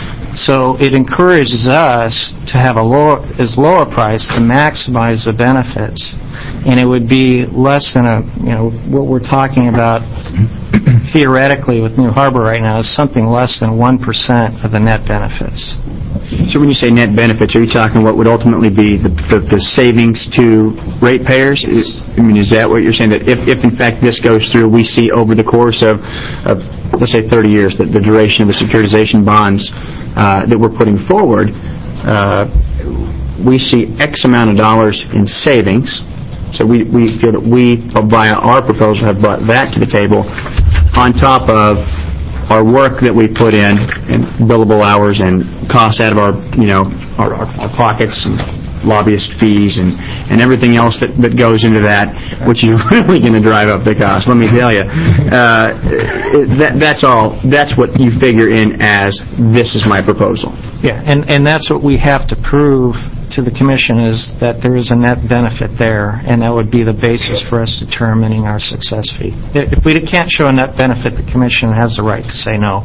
So it encourages us to have a lower, as lower price to maximize the benefits, and it would be less than a, you know, what we're talking about theoretically with New Harbor right now is something less than one percent of the net benefits. So when you say net benefits, are you talking what would ultimately be the, the, the savings to ratepayers? Is, I mean, is that what you're saying? That if, if in fact this goes through, we see over the course of, of let's say thirty years, that the duration of the securitization bonds uh, that we're putting forward, uh, we see X amount of dollars in savings, so we, we feel that we, via our proposal, have brought that to the table on top of our work that we put in, and billable hours and costs out of our, you know, our, our, our pockets, and lobbyist fees, and, and everything else that, that goes into that, which is really going to drive up the cost, let me tell you. Uh, that, that's all. That's what you figure in as, this is my proposal. Yeah, and, and that's what we have to prove to the Commission, is that there is a net benefit there, and that would be the basis for us determining our success fee. If we can't show a net benefit, the Commission has the right to say no.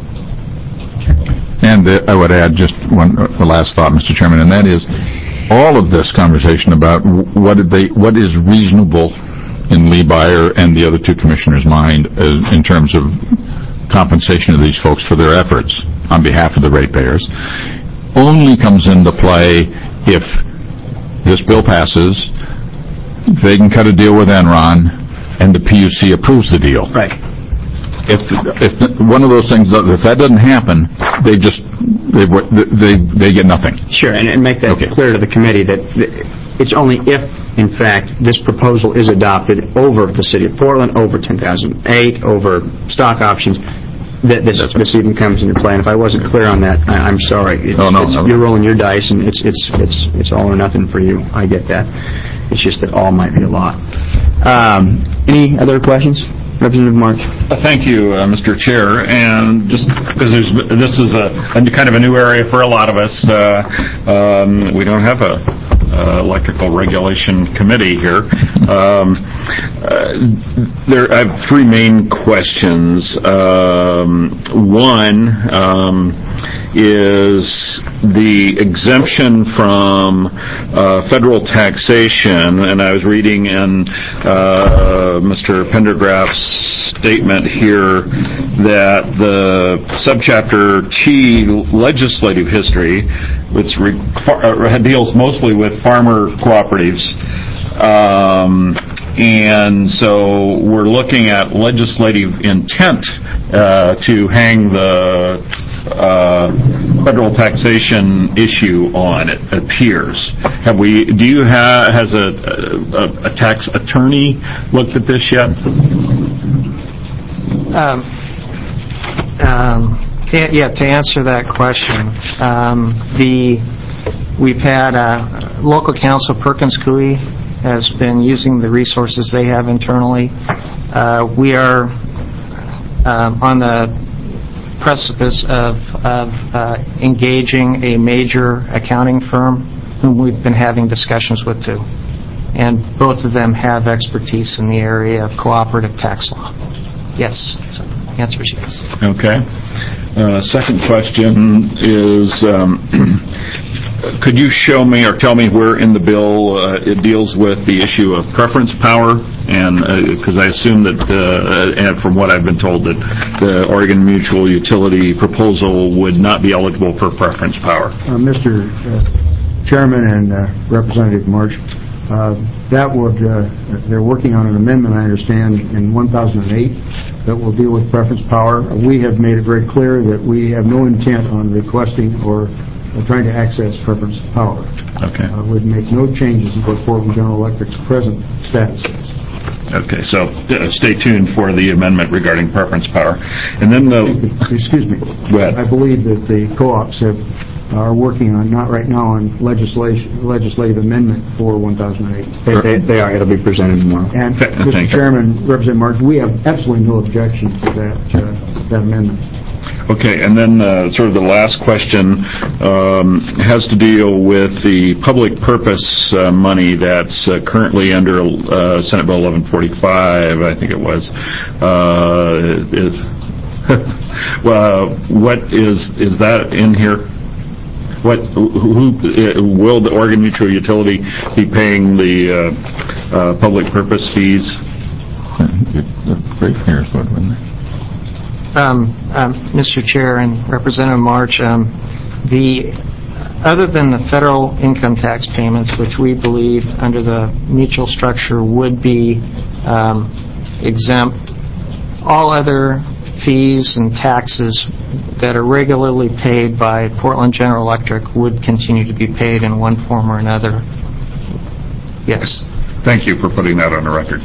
And uh, I would add just one uh, the last thought, Mister Chairman, and that is all of this conversation about what did they, what is reasonable in Lee Byer and the other two commissioners' mind uh, in terms of compensation of these folks for their efforts on behalf of the ratepayers only comes into play if this bill passes, they can cut a deal with Enron, and the P U C approves the deal. Right. If if one of those things, if that doesn't happen, they just they they they get nothing. Sure, and, and make that Okay. clear to the committee that it's only if, in fact, this proposal is adopted over the City of Portland, over ten thousand eight, over stock options, that this this even comes into play. And if I wasn't clear on that, I, I'm sorry. It's, Oh, no, it's, no. You're rolling your dice, and it's it's it's it's all or nothing for you. I get that. It's just that all might be a lot. Um, any other questions? Representative March. Uh, Thank you, uh, Mister Chair. And just because there's, this is a, a kind of a new area for a lot of us, uh, um, we don't have a uh, electrical regulation committee here. Um, uh, there, I have three main questions. Um, one um, is the exemption from uh, federal taxation, and I was reading in uh, Mister Pendergraft's statement here that the subchapter T, legislative history, which re- uh, deals mostly with farmer cooperatives, um, and so we're looking at legislative intent uh, to hang the uh, federal taxation issue on, it appears. Have we, do you have, has a, a, a tax attorney looked at this yet? Um, um, to, yeah, to answer that question, um, the we've had uh, local council Perkins Coie has been using the resources they have internally. Uh, we are um, on the precipice of, of uh, engaging a major accounting firm whom we've been having discussions with too, and both of them have expertise in the area of cooperative tax law. Yes. So the answer is yes. Okay. Uh, second question is, um, could you show me or tell me where in the bill uh, it deals with the issue of preference power? And because uh, I assume that, uh, and from what I've been told, that the Oregon Mutual Utility proposal would not be eligible for preference power. Uh, Mister Uh, Chairman and uh, Representative March, uh, that would, uh, they're working on an amendment, I understand, in one thousand eight that will deal with preference power. We have made it very clear that we have no intent on requesting or uh, trying to access preference power. Okay. Uh, we'd make no changes in what Portland General Electric's present status is. Okay, so uh, stay tuned for the amendment regarding preference power. And then the... Excuse me. Go ahead. I believe that the co-ops have are working on, not right now, on legislation, legislative amendment for one thousand eight. They, they, they are. It'll be presented tomorrow. And, Th- Mister thank you. Chairman, Representative Mark, we have absolutely no objection to that, uh, that amendment. Okay, and then uh, sort of the last question um, has to deal with the public purpose uh, money that's uh, currently under uh, Senate Bill eleven forty-five, I think it was. Uh, is, well, what is is that in here? What, who, who uh, will the Oregon Mutual Utility be paying the uh, uh, public purpose fees? The ratepayers would, wouldn't they? Um, um, Mister Chair and Representative March, um, the other than the federal income tax payments, which we believe under the mutual structure would be um, exempt, all other fees and taxes that are regularly paid by Portland General Electric would continue to be paid in one form or another. Yes. Thank you for putting that on the record.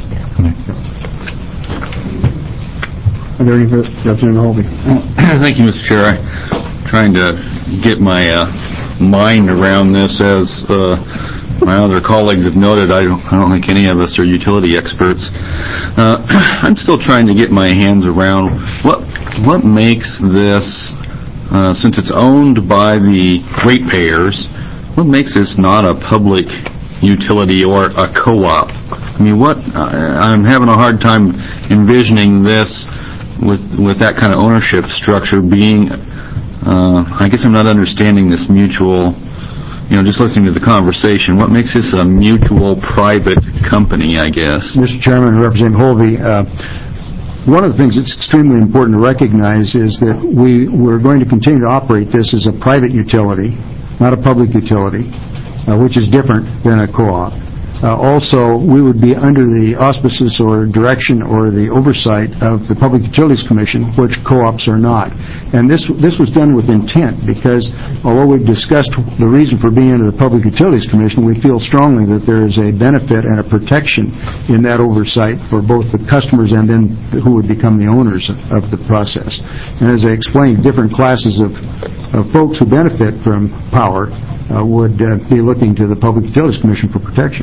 Are there any further? Representative Holby. Thank you, Mister Chair. I'm trying to get my uh, mind around this. As uh, my other colleagues have noted, I don't, I don't think any of us are utility experts. Uh, I'm still trying to get my hands around what what makes this, uh, since it's owned by the ratepayers, what makes this not a public utility or a co-op? I mean, what uh, I'm having a hard time envisioning this with with that kind of ownership structure being, uh, I guess I'm not understanding this mutual, you know, just listening to the conversation. What makes this a mutual private company, I guess? Mister Chairman, Representative Holby, uh, one of the things that's extremely important to recognize is that we, we're going to continue to operate this as a private utility, not a public utility, uh, which is different than a co-op. Uh, also, we would be under the auspices or direction or the oversight of the Public Utilities Commission, which co-ops are not. And this this was done with intent, because although we've discussed the reason for being under the Public Utilities Commission, we feel strongly that there is a benefit and a protection in that oversight for both the customers and then who would become the owners of the process. And as I explained, different classes of, of folks who benefit from power uh, would uh, be looking to the Public Utilities Commission for protection.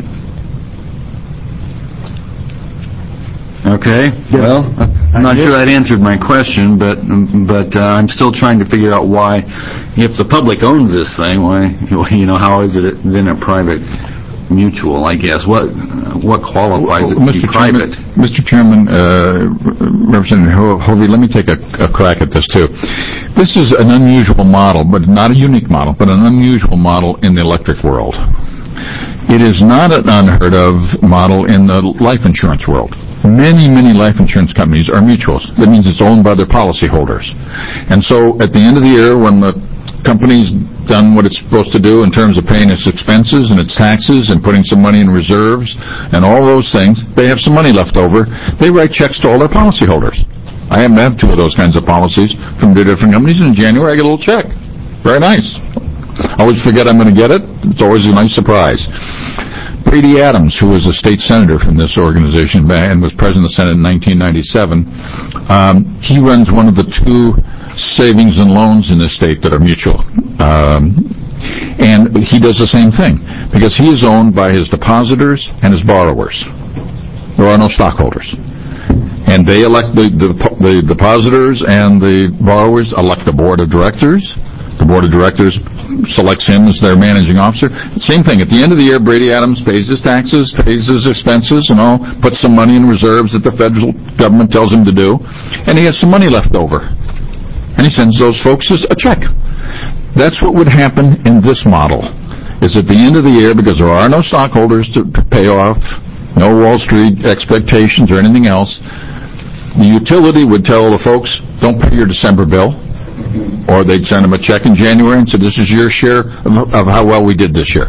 Okay. Well, I'm not sure that answered my question, but but uh, I'm still trying to figure out why, if the public owns this thing, why, you know, how is it then a private mutual, I guess? What what qualifies it to be private? Mister Chairman, uh, Representative Hovey, let me take a, a crack at this, too. This is an unusual model, but not a unique model, but an unusual model in the electric world. It is not an unheard of model in the life insurance world. Many, many life insurance companies are mutuals. That means it's owned by their policyholders. And so at the end of the year, when the company's done what it's supposed to do in terms of paying its expenses and its taxes and putting some money in reserves and all those things, they have some money left over. They write checks to all their policyholders. I happen to have two of those kinds of policies from two different companies, and in January I get a little check. Very nice. I always forget I'm going to get it. It's always a nice surprise. Brady Adams, who was a state senator from this organization and was president of the Senate in nineteen ninety-seven, um, he runs one of the two savings and loans in this state that are mutual. Um, and he does the same thing, because he is owned by his depositors and his borrowers. There are no stockholders. And they elect, the, the, the depositors and the borrowers elect the board of directors. The board of directors selects him as their managing officer. Same thing. At the end of the year, Brady Adams pays his taxes, pays his expenses, and all, puts some money in reserves that the federal government tells him to do, and he has some money left over. And he sends those folks a check. That's what would happen in this model, is at the end of the year, because there are no stockholders to pay off, no Wall Street expectations or anything else, the utility would tell the folks, don't pay your December bill. Or they'd send them a check in January and say, this is your share of, of how well we did this year.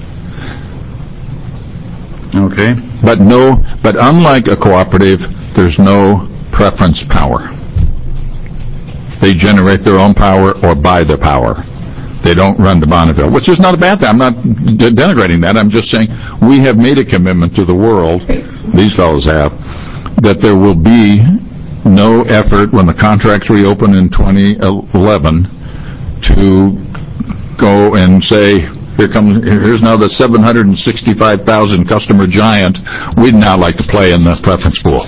Okay. But no, but unlike a cooperative, there's no preference power. They generate their own power or buy their power. They don't run to Bonneville, which is not a bad thing. I'm not denigrating that. I'm just saying we have made a commitment to the world, these fellows have, that there will be no effort when the contracts reopen in twenty eleven to go and say, here comes, here's now the seven hundred sixty-five thousand customer giant. We'd now like to play in the preference pool.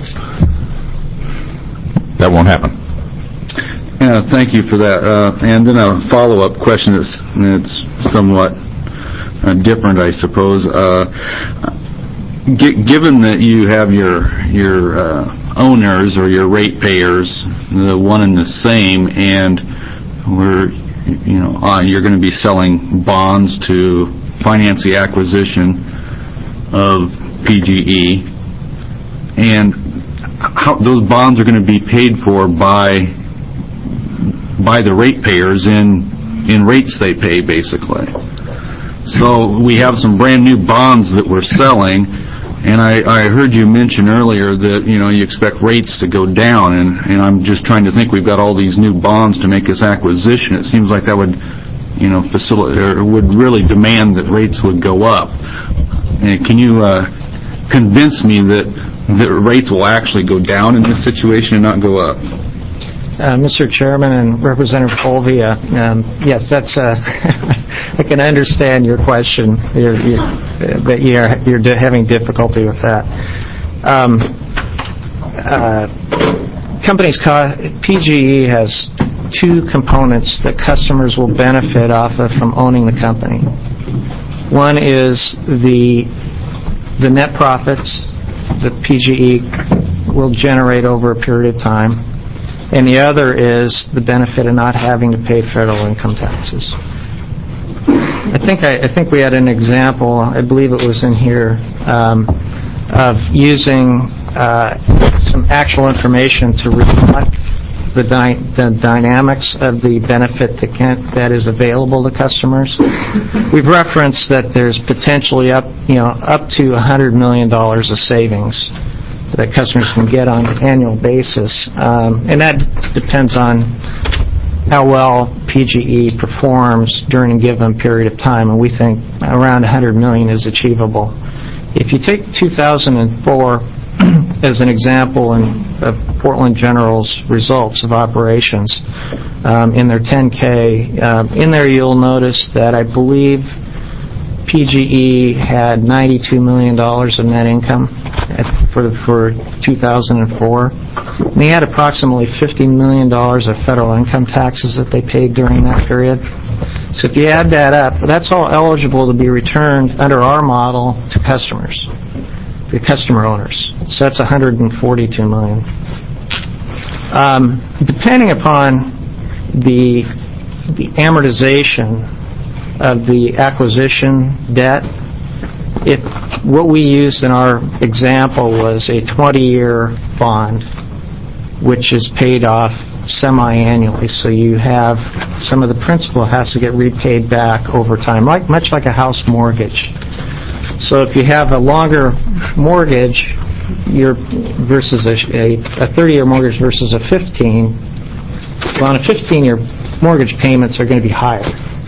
That won't happen. Yeah, thank you for that. Uh, and then a follow-up question that's, that's somewhat uh, different, I suppose. Uh, g- given that you have your your uh, owners or your ratepayers, the one and the same, and we're, you know, uh, you're going to be selling bonds to finance the acquisition of P G E, and how those bonds are going to be paid for by by the ratepayers in in rates they pay, basically. So we have some brand new bonds that we're selling, And I, I heard you mention earlier that, you know, you expect rates to go down, and, and I'm just trying to think, we've got all these new bonds to make this acquisition. It seems like that would, you know, facilitate, or would really demand that rates would go up. And can you uh, convince me that, that rates will actually go down in this situation and not go up? Uh, Mister Chairman and Representative Colby, uh, um, yes, that's. Uh, I can understand your question. You're, you're, that you're you're di- having difficulty with that. Um, uh, companies, co- P G E has two components that customers will benefit off of from owning the company. One is the the net profits that P G E will generate over a period of time. And the other is the benefit of not having to pay federal income taxes. I think I, I think we had an example, I believe it was in here, um, of using uh, some actual information to reflect the, dy- the dynamics of the benefit that, can, that is available to customers. We've referenced that there's potentially up, you know, up to one hundred million dollars of savings that customers can get on an annual basis. Um, and that depends on how well P G E performs during a given period of time, and we think around one hundred million dollars is achievable. If you take two thousand four as an example in, of Portland General's results of operations um, in their ten K, um, in there you'll notice that I believe P G E had ninety-two million dollars of net income at, for for two thousand four. And they had approximately fifty million dollars of federal income taxes that they paid during that period. So if you add that up, that's all eligible to be returned under our model to customers, the customer owners. So that's one hundred forty-two million dollars. Um, depending upon the the amortization of the acquisition debt, if what we used in our example was a twenty-year bond, which is paid off semi-annually, so you have some of the principal has to get repaid back over time, like much like a house mortgage. So if you have a longer mortgage, you're versus a, a thirty-year mortgage versus a fifteen, well, on a fifteen-year mortgage, payments are going to be higher.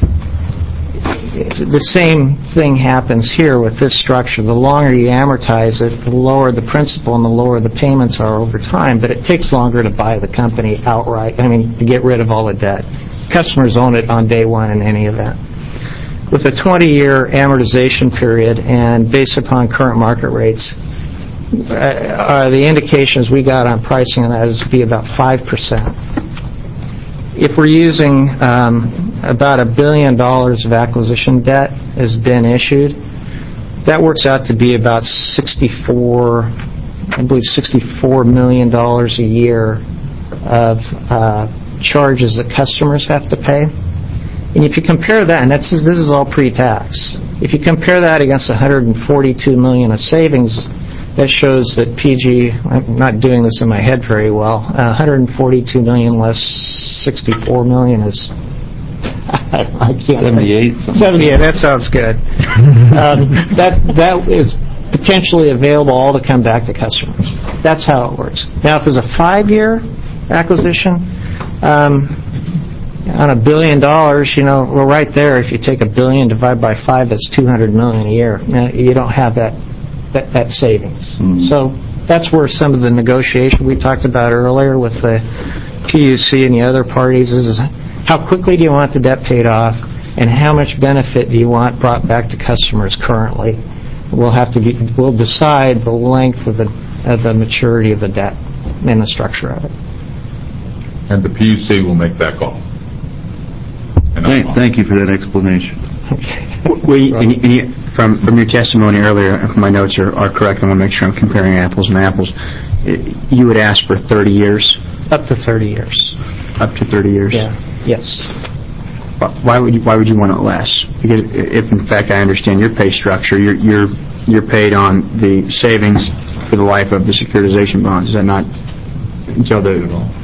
It's the same thing happens here with this structure. The longer you amortize it, the lower the principal and the lower the payments are over time, but it takes longer to buy the company outright, I mean, to get rid of all the debt. Customers own it on day one in any event. With a twenty-year amortization period and based upon current market rates, uh, uh, the indications we got on pricing on that is to be about five percent. If we're using um, about a billion dollars of acquisition debt has been issued, that works out to be about sixty-four, I believe sixty-four million dollars a year of uh, charges that customers have to pay. And if you compare that, and that's, this is all pre-tax, if you compare that against one hundred forty-two million dollars of savings, that shows that P G, I'm not doing this in my head very well, uh, one hundred forty-two million dollars less sixty-four million dollars is, I can't seventy-eight. seventy-eight, that sounds good. um, that that is potentially available all to come back to customers. That's how it works. Now, if it's a five-year acquisition, um, on a billion dollars, you know, well, right there, if you take a billion divided by five, that's two hundred million dollars a year. Now, you don't have that That, that savings. Mm-hmm. So that's where some of the negotiation we talked about earlier with the P U C and the other parties is, is how quickly do you want the debt paid off and how much benefit do you want brought back to customers currently. We'll have to be, we'll decide the length of the, of the maturity of the debt and the structure of it. And the P U C will make that call. Thank, thank you for that explanation. We, and, and you, from, from your testimony earlier, if my notes are, are correct, I want to make sure I'm comparing apples and apples. You would ask for thirty years? Up to thirty years. Up to thirty years? Yeah. Yes. Why would you, why would you want it less? Because if, in fact, I understand your pay structure, you're, you're, you're paid on the savings for the life of the securitization bonds. Is that not until the...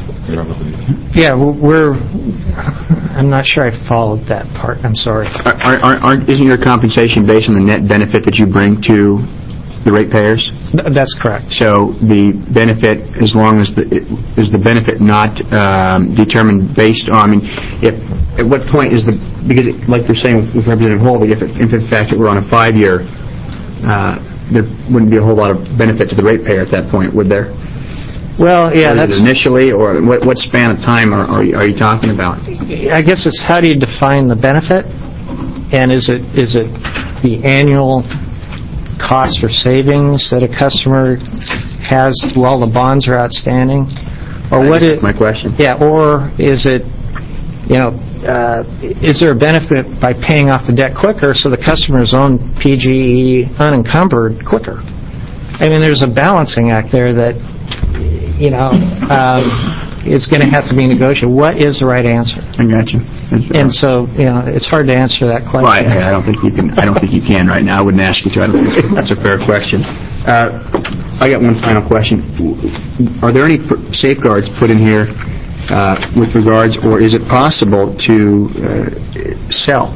Yeah, we're... I'm not sure I followed that part. I'm sorry. Are, are, are, isn't your compensation based on the net benefit that you bring to the ratepayers? Th- That's correct. So the benefit, as long as the, is the benefit not um, determined based on, I mean, if, at what point is the, because like you're saying with Representative Holby, if, it, if in fact it were on a five-year, uh, there wouldn't be a whole lot of benefit to the ratepayer at that point, would there? Well, yeah, Or is that's... it initially, or what, what span of time are, are, you, are you talking about? I guess it's how do you define the benefit? And is it is it the annual cost or savings that a customer has while the bonds are outstanding? Or what it, my question. Yeah, or is it, you know, uh, is there a benefit by paying off the debt quicker so the customer's own P G E unencumbered quicker? I mean, there's a balancing act there that, you know, um, is going to have to be negotiated. What is the right answer? I got you. And so, you know, it's hard to answer that question. Right. I don't think you can. I don't think you can right now. I wouldn't ask you to. I don't think that's a fair question. Uh, I got one final question. Are there any pr- safeguards put in here uh, with regards, or is it possible to uh, sell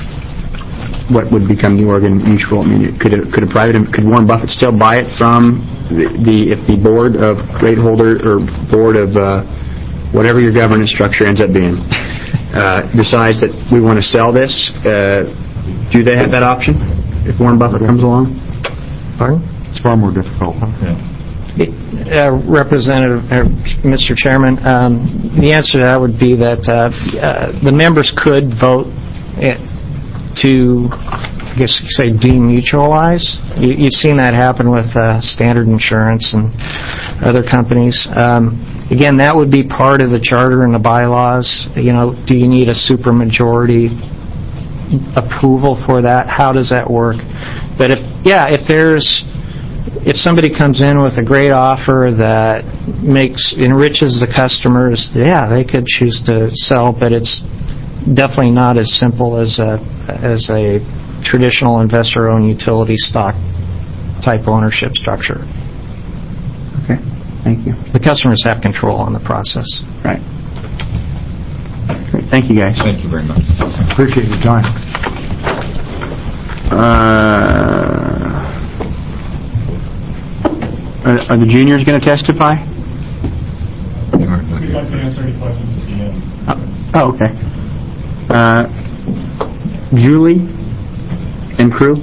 what would become the Oregon Mutual? I mean, could a, could a private could Warren Buffett still buy it from the, the if the board of rate holder or board of uh, whatever your governance structure ends up being uh, decides that we want to sell this? Uh, do they have that option if Warren Buffett comes along? Pardon? It's far more difficult. Uh, Representative, uh, Mister Chairman, um, the answer to that would be that uh, uh, the members could vote it to, I guess you could say, demutualize. You, you've seen that happen with uh, Standard Insurance and other companies. Um, again, that would be part of the charter and the bylaws. You know, do you need a supermajority approval for that? How does that work? But if, yeah, if there's If somebody comes in with a great offer that makes enriches the customers, yeah, they could choose to sell, but it's definitely not as simple as a as a traditional investor-owned utility stock type ownership structure. Okay, thank you. The customers have control on the process. Right. Great. Thank you, guys. Thank you very much. Appreciate your time. Uh, are, are the juniors going to testify? We'd like to answer any questions at the end. Oh, okay. Uh, Julie and crew?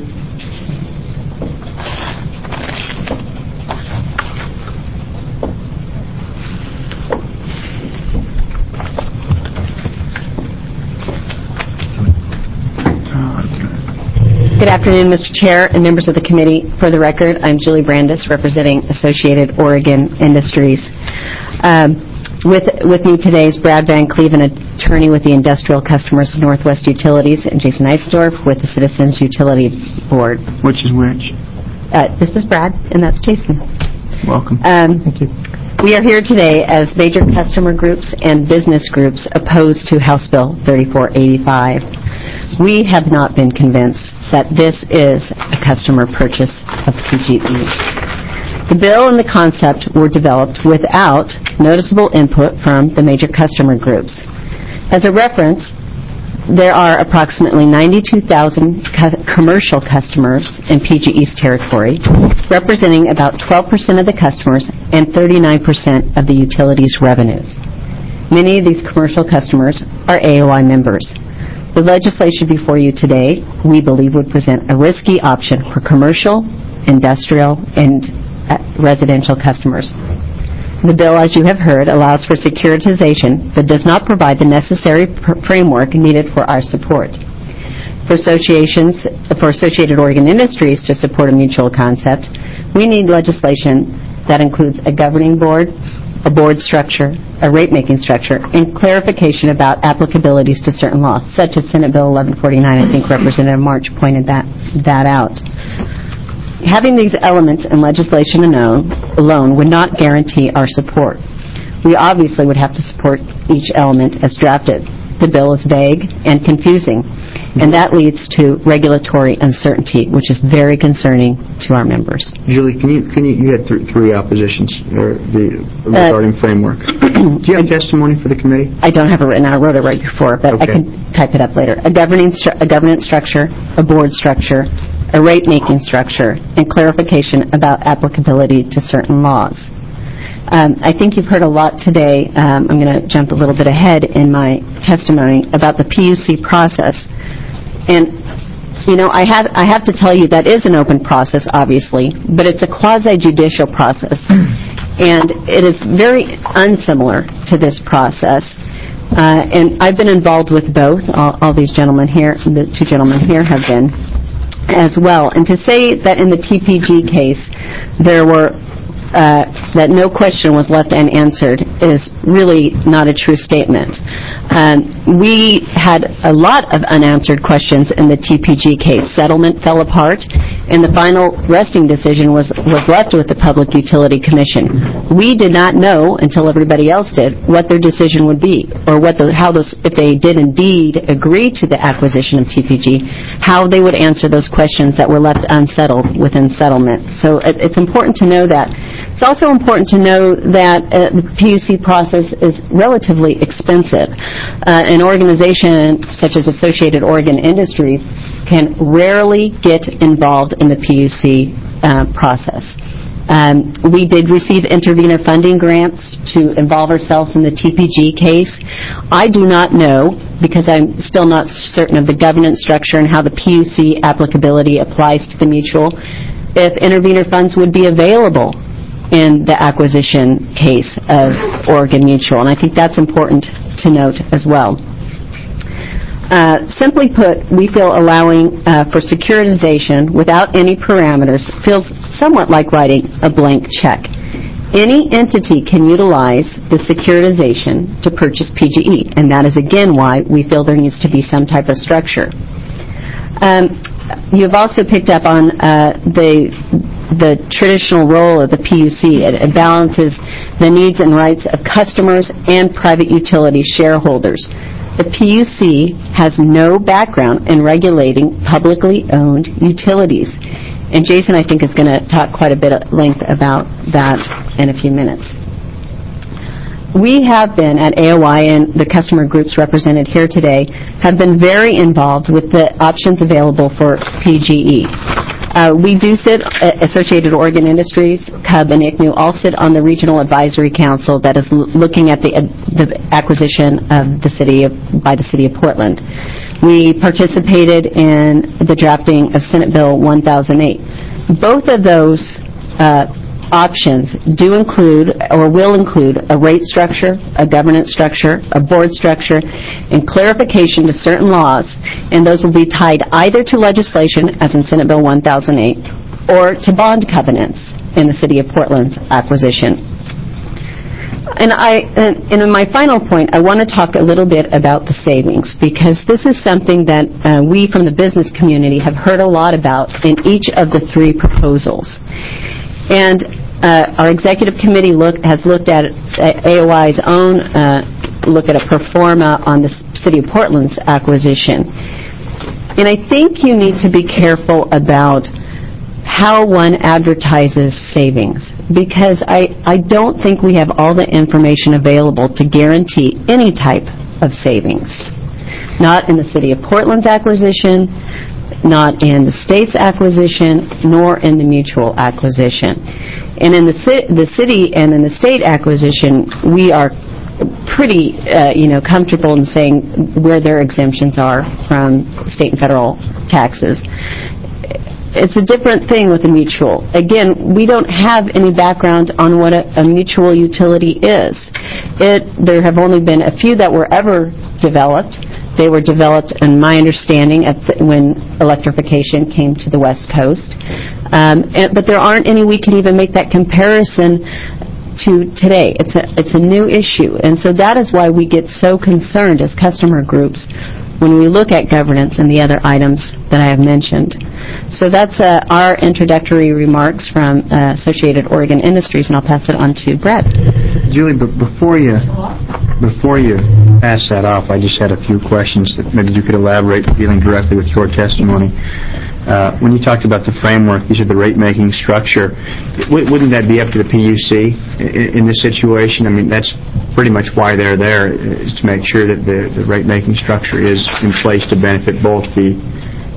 Good afternoon, Mister Chair and members of the committee. For the record, I'm Julie Brandis, representing Associated Oregon Industries. Um, with with me today is Brad Van Cleven, attorney with the Industrial Customers of Northwest Utilities, and Jason Eisdorf with the Citizens Utility Board. Which is which? Uh, this is Brad, and that's Jason. Welcome. Um, Thank you. We are here today as major customer groups and business groups opposed to House Bill thirty-four eighty-five. We have not been convinced that this is a customer purchase of P G E. The bill and the concept were developed without noticeable input from the major customer groups. As a reference, there are approximately ninety-two thousand co- commercial customers in P G E's territory, representing about twelve percent of the customers and thirty-nine percent of the utility's revenues. Many of these commercial customers are A O I members. The legislation before you today, we believe, would present a risky option for commercial, industrial, and uh, residential customers. The bill, as you have heard, allows for securitization, but does not provide the necessary pr- framework needed for our support. For associations, for Associated Oregon Industries to support a mutual concept, we need legislation that includes a governing board, a board structure, a rate-making structure, and clarification about applicabilities to certain laws, such as Senate Bill eleven forty-nine. I think Representative March pointed that, that out. Having these elements in legislation alone, alone would not guarantee our support. We obviously would have to support each element as drafted. The bill is vague and confusing, and that leads to regulatory uncertainty, which is very concerning to our members. Julie, can you, can you, you had th- three oppositions or the regarding uh, framework. Do you have testimony for the committee? I don't have it written. I wrote it right before, but okay. I can type it up later. A governing stru- a governance structure, a board structure, a rate-making structure, and clarification about applicability to certain laws. Um, I think you've heard a lot today. Um, I'm going to jump a little bit ahead in my testimony about the P U C process. And, you know, I have, I have to tell you that is an open process, obviously, but it's a quasi-judicial process. And it is very unsimilar to this process. Uh, and I've been involved with both. All, all these gentlemen here, the two gentlemen here have been as well. And to say that in the T P G case there were Uh, that no question was left unanswered is really not a true statement. Um, we had a lot of unanswered questions in the T P G case. Settlement fell apart, and the final resting decision was, was left with the Public Utility Commission. We did not know, until everybody else did, what their decision would be, or what the, how those, if they did indeed agree to the acquisition of T P G, how they would answer those questions that were left unsettled within settlement. So it, it's important to know that. It's also important to know that uh, the P U C process is relatively expensive. Uh, an organization such as Associated Oregon Industries can rarely get involved in the P U C uh, process. Um, we did receive intervenor funding grants to involve ourselves in the T P G case. I do not know, because I'm still not certain of the governance structure and how the P U C applicability applies to the mutual, if intervenor funds would be available in the acquisition case of Oregon Mutual, and I think that's important to note as well. Uh, simply put, we feel allowing uh, for securitization without any parameters feels somewhat like writing a blank check. Any entity can utilize the securitization to purchase P G E, and that is again why we feel there needs to be some type of structure. Um, you've also picked up on uh, the the traditional role of the P U C. It, it balances the needs and rights of customers and private utility shareholders. The P U C has no background in regulating publicly owned utilities. And Jason, I think, is going to talk quite a bit at length about that in a few minutes. We have been at A O I, and the customer groups represented here today have been very involved with the options available for P G E. Uh, we do sit, uh, Associated Oregon Industries, C U B, and I C N U all sit on the Regional Advisory Council that is l- looking at the, uh, the acquisition of the city of, by the city of Portland. We participated in the drafting of Senate Bill one thousand eight. Both of those uh, options do include or will include a rate structure, a governance structure, a board structure, and clarification to certain laws, and those will be tied either to legislation, as in Senate Bill one thousand eight, or to bond covenants in the City of Portland's acquisition. And I, and in my final point, I want to talk a little bit about the savings, because this is something that uh, we from the business community have heard a lot about in each of the three proposals. And uh, our executive committee look, has looked at uh, A O I's own uh, look at a pro forma on the City of Portland's acquisition. And I think you need to be careful about how one advertises savings, because I, I don't think we have all the information available to guarantee any type of savings. Not in the City of Portland's acquisition, not in the state's acquisition, nor in the mutual acquisition. And in the, ci- the city and in the state acquisition, we are pretty, uh, you know, comfortable in saying where their exemptions are from state and federal taxes. It's a different thing with a mutual. Again, we don't have any background on what a, a mutual utility is. It, there have only been a few that were ever developed. They were developed, in my understanding, at the, when electrification came to the West Coast. Um, and, but there aren't any we can even make that comparison to today. It's a, it's a new issue. And so that is why we get so concerned as customer groups when we look at governance and the other items that I have mentioned. So that's uh, our introductory remarks from uh, Associated Oregon Industries, and I'll pass it on to Brett. Julie, but before you before you pass that off, I just had a few questions that maybe you could elaborate, dealing directly with your testimony. Uh, when you talked about the framework, you said the rate-making structure. W- wouldn't that be up to the P U C in, in this situation? I mean, that's pretty much why they're there, is to make sure that the, the rate-making structure is in place to benefit both the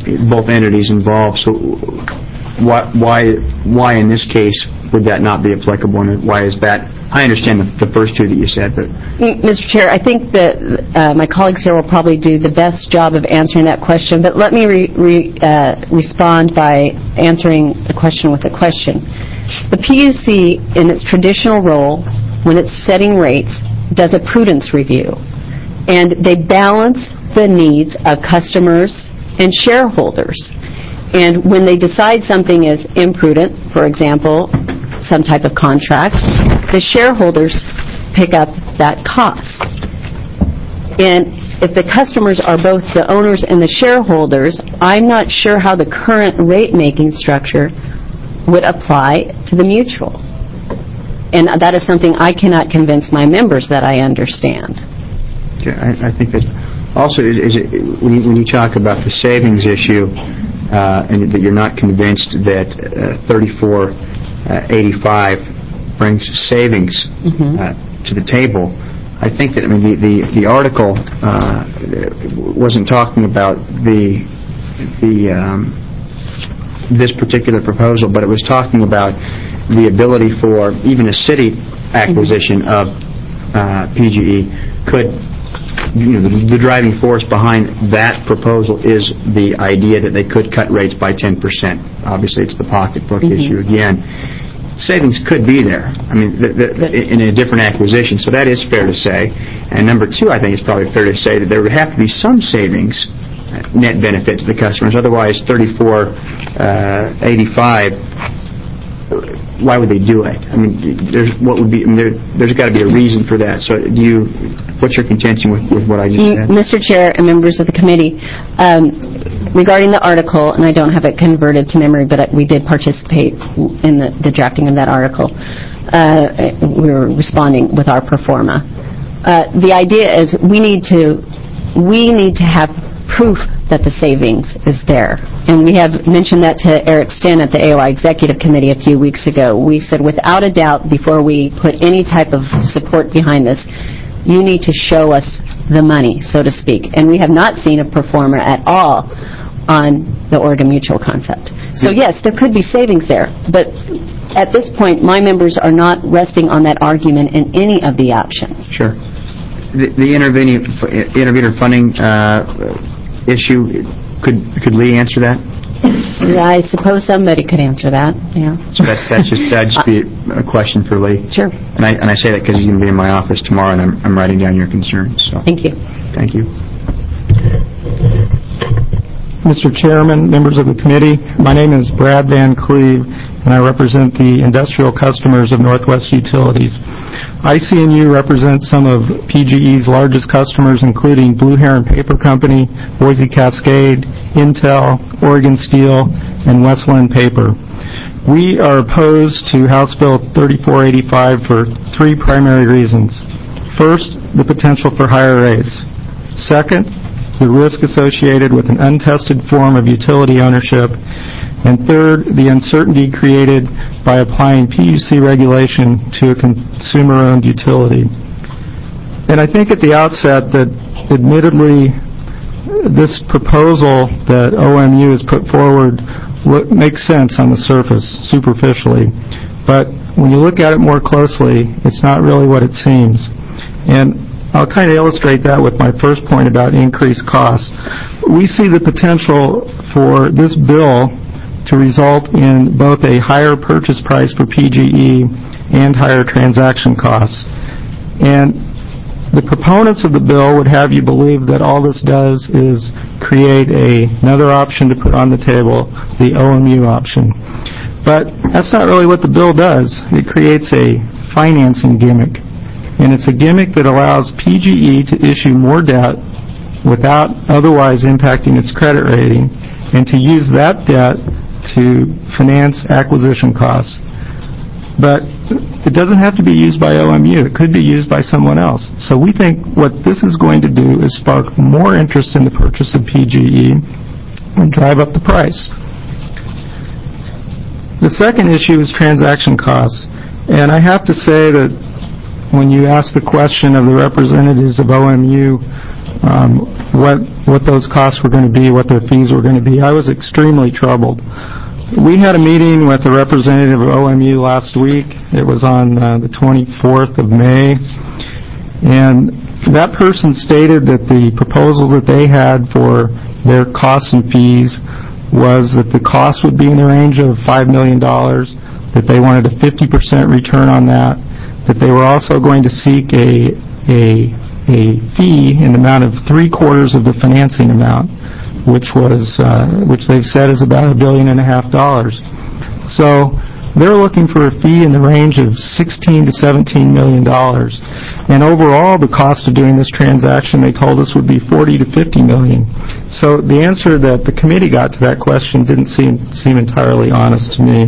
both entities involved. So why, why, why in this case would that not be applicable, and why is that? I understand the, the first two that you said, but... Mister Chair, I think that uh, my colleagues here will probably do the best job of answering that question, but let me re, re, uh, respond by answering the question with a question. The P U C, in its traditional role, when it's setting rates, does a prudence review, and they balance the needs of customers and shareholders. And when they decide something is imprudent, for example, some type of contract, the shareholders pick up that cost. And if the customers are both the owners and the shareholders, I'm not sure how the current rate-making structure would apply to the mutual. And that is something I cannot convince my members that I understand. Okay, I, I think that also is, is it, when, you, when you talk about the savings issue uh, and that you're not convinced that uh, thirty-four eighty-five brings savings Mm-hmm. uh, to the table, I think that I mean the the, the article uh, wasn't talking about the the um, this particular proposal, but it was talking about the ability for even a city acquisition Mm-hmm. of uh, P G E could, you know, the, the driving force behind that proposal is the idea that they could cut rates by ten percent. Obviously, it's the pocketbook Mm-hmm. issue again. Savings could be there, I mean, the, the, in a different acquisition, so that is fair to say. And number two, I think it's probably fair to say that there would have to be some savings, net benefit to the customers. Otherwise, thirty-four eighty-five, why would they do it? I mean, there's what would be. I mean, there, there's got to be a reason for that. So, do you? What's your contention with, with what I just said? Mister Chair and members of the committee, um, regarding the article, and I don't have it converted to memory, but we did participate in the, the drafting of that article. Uh, we were responding with our pro forma. Uh, the idea is we need to we need to have proof that the savings is there. And we have mentioned that to Eric Stinn at the A O I Executive Committee a few weeks ago. We said, without a doubt, before we put any type of support behind this, you need to show us the money, so to speak. And we have not seen a performer at all on the Oregon Mutual concept. So yes, there could be savings there, but at this point, my members are not resting on that argument in any of the options. Sure. The, the intervening, intervener funding uh, issue, could could Lee answer that? I suppose somebody could answer that, yeah. So that, that's just, that'd just be a question for Lee. Sure. And I, and I say that because he's going to be in my office tomorrow, and I'm, I'm writing down your concerns. So. Thank you. Thank you. Mister Chairman, members of the committee, my name is Brad Van Cleve, and I represent the industrial customers of Northwest Utilities. I C N U represents some of P G E's largest customers, including Blue Heron Paper Company, Boise Cascade, Intel, Oregon Steel, and Westland Paper. We are opposed to House Bill thirty-four eighty-five for three primary reasons. First, the potential for higher rates. Second, the risk associated with an untested form of utility ownership. And third, the uncertainty created by applying P U C regulation to a consumer-owned utility. And I think at the outset that, admittedly, this proposal that O M U has put forward look, makes sense on the surface, superficially. But when you look at it more closely, it's not really what it seems. And I'll kind of illustrate that with my first point about increased costs. We see the potential for this bill to result in both a higher purchase price for P G E and higher transaction costs. And the proponents of the bill would have you believe that all this does is create a, another option to put on the table, the O M U option. But that's not really what the bill does. It creates a financing gimmick. And it's a gimmick that allows P G E to issue more debt without otherwise impacting its credit rating, and to use that debt to finance acquisition costs. But it doesn't have to be used by O M U. It could be used by someone else. So we think what this is going to do is spark more interest in the purchase of P G E and drive up the price. The second issue is transaction costs. And I have to say that when you ask the question of the representatives of O M U um, what what those costs were going to be, what their fees were going to be. I was extremely troubled. We had a meeting with a representative of O M U last week. It was on uh, the twenty-fourth of May, and that person stated that the proposal that they had for their costs and fees was that the cost would be in the range of five million dollars, that they wanted a fifty percent return on that, that they were also going to seek a, a, a fee in the amount of three-quarters of the financing amount, which was, uh, which they've said is about a billion and a half dollars. So they're looking for a fee in the range of sixteen to seventeen million dollars. And overall, the cost of doing this transaction, they told us, would be forty to fifty million. So the answer that the committee got to that question didn't seem, seem entirely honest to me.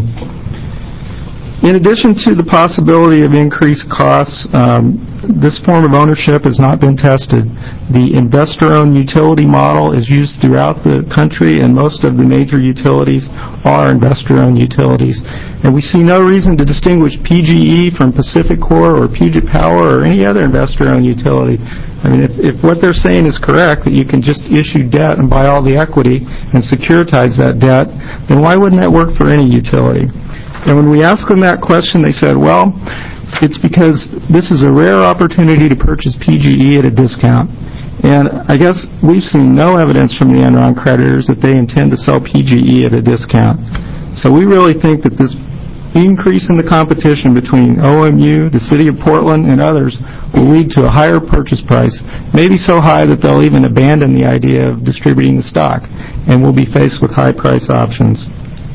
In addition to the possibility of increased costs, um, this form of ownership has not been tested. The investor-owned utility model is used throughout the country, and most of the major utilities are investor-owned utilities. And we see no reason to distinguish P G E from PacifiCorp or Puget Power or any other investor-owned utility. I mean, if, if what they're saying is correct, that you can just issue debt and buy all the equity and securitize that debt, then why wouldn't that work for any utility? And when we asked them that question, they said, well, it's because this is a rare opportunity to purchase P G E at a discount. And I guess we've seen no evidence from the Enron creditors that they intend to sell P G E at a discount. So we really think that this increase in the competition between O M U, the City of Portland, and others will lead to a higher purchase price, maybe so high that they'll even abandon the idea of distributing the stock, and we'll be faced with high price options.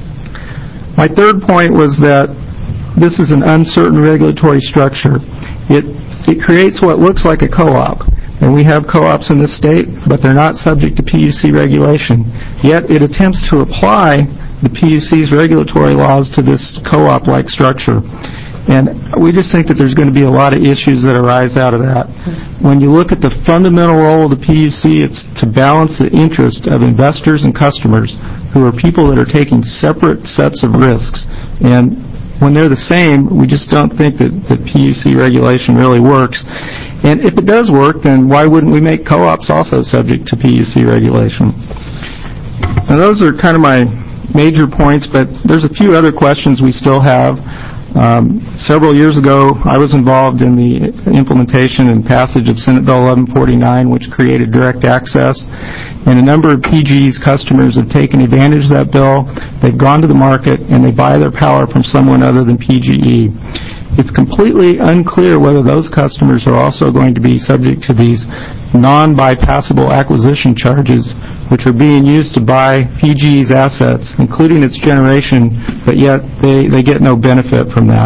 My third point was that this is an uncertain regulatory structure. It, it creates what looks like a co-op, and we have co-ops in this state, but they're not subject to P U C regulation. Yet it attempts to apply the P U C's regulatory laws to this co-op-like structure. And we just think that there's going to be a lot of issues that arise out of that. When you look at the fundamental role of the P U C, it's to balance the interest of investors and customers, who are people that are taking separate sets of risks. And when they're the same, we just don't think that, that P U C regulation really works. And if it does work, then why wouldn't we make co-ops also subject to P U C regulation? Now, those are kind of my major points, but there's a few other questions we still have. Um, several years ago, I was involved in the implementation and passage of Senate Bill eleven forty-nine, which created direct access. And a number of P G E's customers have taken advantage of that bill. They've gone to the market, and they buy their power from someone other than P G E. It's completely unclear whether those customers are also going to be subject to these non-bypassable acquisition charges, which are being used to buy P G E's assets, including its generation, but yet they, they get no benefit from that.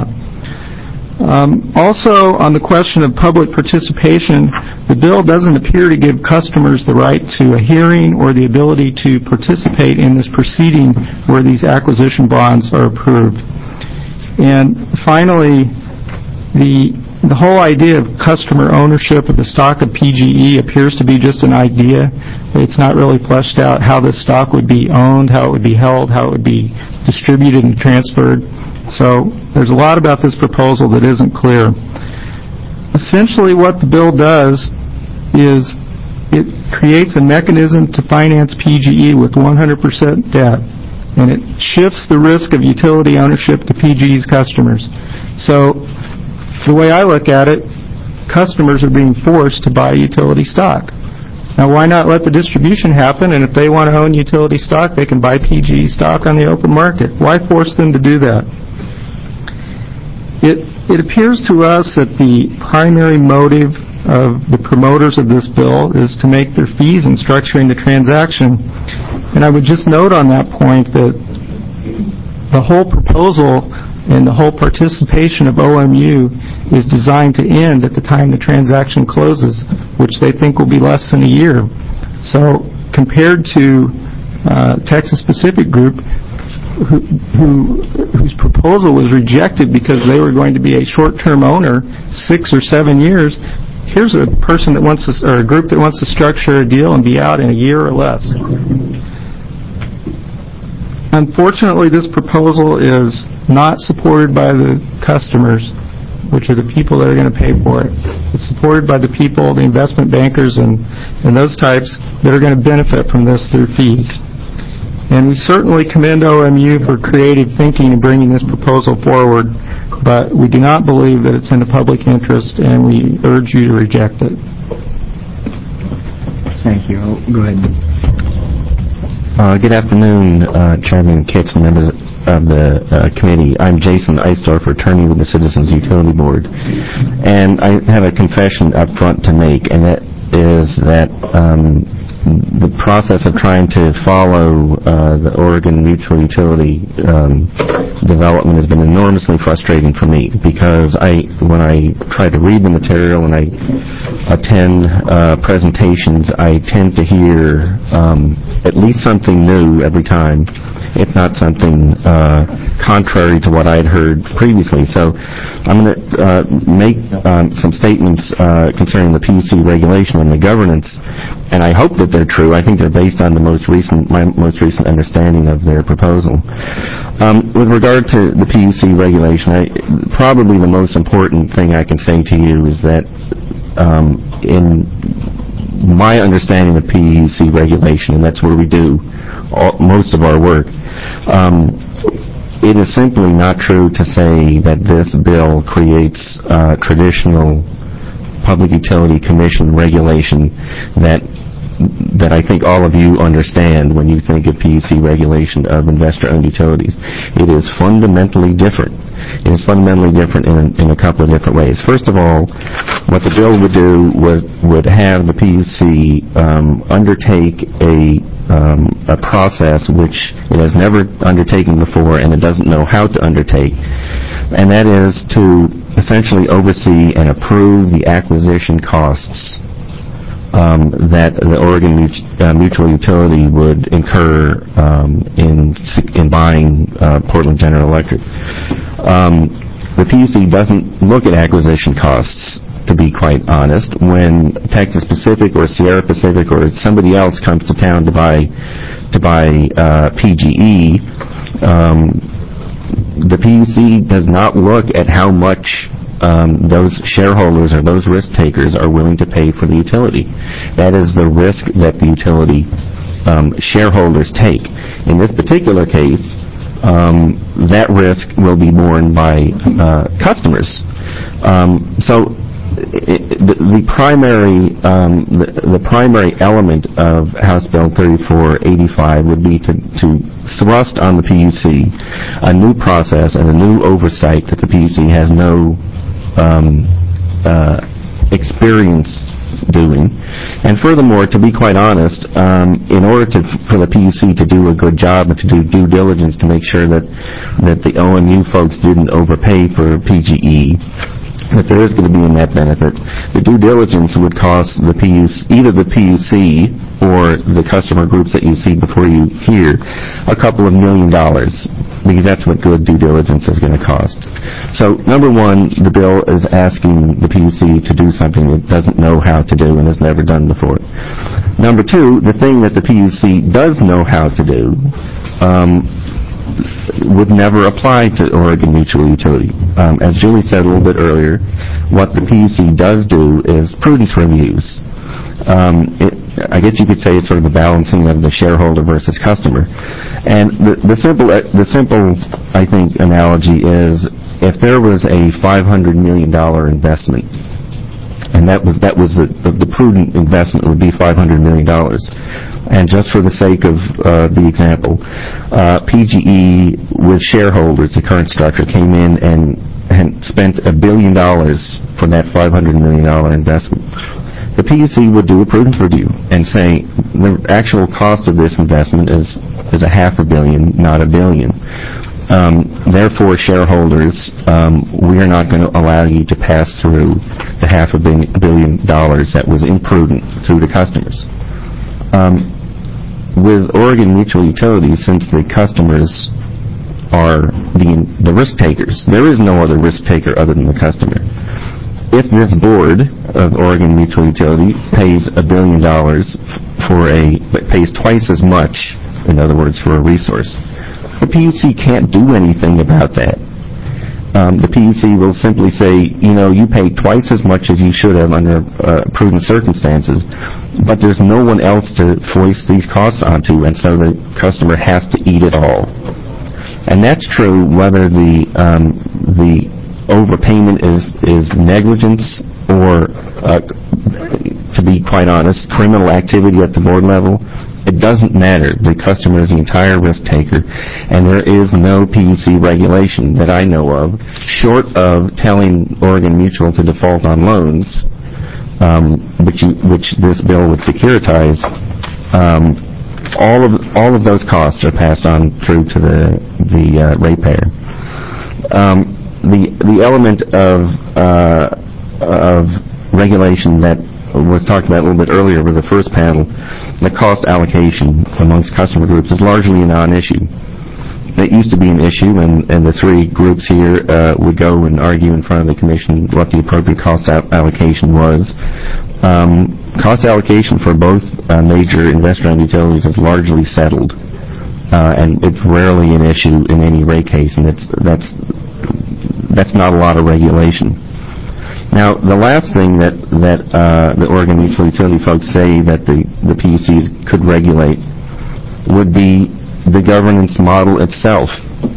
Um, also, on the question of public participation, the bill doesn't appear to give customers the right to a hearing or the ability to participate in this proceeding where these acquisition bonds are approved. And finally, the the whole idea of customer ownership of the stock of P G E appears to be just an idea. It's not really fleshed out how this stock would be owned, how it would be held, how it would be distributed and transferred. So there's a lot about this proposal that isn't clear. Essentially what the bill does is it creates a mechanism to finance P G E with one hundred percent debt, and it shifts the risk of utility ownership to P G E's customers. So the way I look at it, customers are being forced to buy utility stock. Now, why not let the distribution happen, and if they want to own utility stock, they can buy P G E stock on the open market? Why force them to do that? It, it appears to us that the primary motive of the promoters of this bill is to make their fees in structuring the transaction. And I would just note on that point that the whole proposal and the whole participation of O M U is designed to end at the time the transaction closes, which they think will be less than a year. So compared to uh, Texas Pacific Group, who, who, whose proposal was rejected because they were going to be a short-term owner, six or seven years, here's a person that wants to, or a group that wants to structure a deal and be out in a year or less. Unfortunately, this proposal is not supported by the customers. which are the people that are going to pay for it. It's supported by the people, the investment bankers, and, and those types that are going to benefit from this through fees. And we certainly commend O M U for creative thinking in bringing this proposal forward, but we do not believe that it's in the public interest, and we urge you to reject it. Thank you. Oh, go ahead. Uh, good afternoon, uh, Chairman Kitts and members of the uh, committee. I'm Jason Eisdorf, attorney with the Citizens Utility Board. And I have a confession up front to make, and that is that um, the process of trying to follow uh, the Oregon Mutual Utility um, development has been enormously frustrating for me, because I, when I try to read the material and I attend uh, presentations, I tend to hear um, at least something new every time, if not something uh, contrary to what I had heard previously. So I'm going to uh, make um, some statements uh, concerning the P U C regulation and the governance, and I hope that they're true. I think they're based on the most recent, my most recent understanding of their proposal. Um, with regard to the P U C regulation, I, probably the most important thing I can say to you is that um, in my understanding of P U C regulation, and that's where we do all, most of our work, um, it is simply not true to say that this bill creates uh, traditional Public Utility Commission regulation that that I think all of you understand when you think of P U C regulation of investor-owned utilities. It is fundamentally different. It is fundamentally different in, in a couple of different ways. First of all, what the bill would do was would have the P U C um, undertake a um, a process which it has never undertaken before, and it doesn't know how to undertake, and that is to essentially oversee and approve the acquisition costs Um, that the Oregon Mut- uh, Mutual Utility would incur um, in in buying uh, Portland General Electric. Um, the P U C doesn't look at acquisition costs, to be quite honest. When Texas Pacific or Sierra Pacific or somebody else comes to town to buy to buy uh, P G E, um, the P U C does not look at how much Um, those shareholders or those risk takers are willing to pay for the utility. That is the risk that the utility um, shareholders take. In this particular case, um, that risk will be borne by uh, customers. Um, so it, the, the primary um, the, the primary element of House Bill thirty-four eighty-five would be to, to thrust on the P U C a new process and a new oversight that the P U C has no Um, uh, experience doing. And furthermore, to be quite honest, um, in order to, for the P U C to do a good job and to do due diligence to make sure that, that the O M U folks didn't overpay for P G E, that there is going to be a net benefit, the due diligence would cost the P U C, either the P U C or the customer groups that you see before you here, a couple of million dollars, because that's what good due diligence is going to cost. So, number one, the bill is asking the P U C to do something it doesn't know how to do and has never done before. Number two, the thing that the P U C does know how to do um, would never apply to Oregon Mutual Utility. Um, as Julie said a little bit earlier, what the P U C does do is prudence reviews. Um, it, I guess you could say it's sort of the balancing of the shareholder versus customer. And the, the simple, the simple, I think, analogy is if there was a five hundred million dollars investment, and that was that was the, the, the prudent investment would be five hundred million dollars. And just for the sake of uh, the example, uh, P G E with shareholders, the current structure, came in and, and spent a billion dollars for that five hundred million dollars investment. The P U C would do a prudence review and say the actual cost of this investment is, is a half a billion, not a billion. Um, therefore, shareholders, um, we are not going to allow you to pass through the half a billion, billion dollars that was imprudent to the customers. Um, with Oregon Mutual Utility, since the customers are the, the risk takers, there is no other risk taker other than the customer. If this board of Oregon Mutual Utility pays a billion dollars for a, pays twice as much, in other words, for a resource, the P U C can't do anything about that. Um, the P U C will simply say, you know, you paid twice as much as you should have under uh, prudent circumstances, but there's no one else to foist these costs onto, and so the customer has to eat it all. And that's true whether the um, the overpayment is, is negligence or, uh, to be quite honest, criminal activity at the board level. It doesn't matter. The customer is the entire risk taker, and there is no P U C regulation that I know of, short of telling Oregon Mutual to default on loans, um, which you, which this bill would securitize. Um, all of all of those costs are passed on through to the the uh, ratepayer. Um, the the element of uh, of regulation that was talked about a little bit earlier with the first panel, the cost allocation amongst customer groups is largely a non-issue. It used to be an issue, and, and the three groups here uh, would go and argue in front of the commission what the appropriate cost allocation was. Um, cost allocation for both uh, major investor-owned utilities is largely settled, uh, and it's rarely an issue in any rate case, and it's, that's, that's not a lot of regulation. Now, the last thing that, that uh, the Oregon Mutual Utility folks say that the, the P U Cs could regulate would be the governance model itself.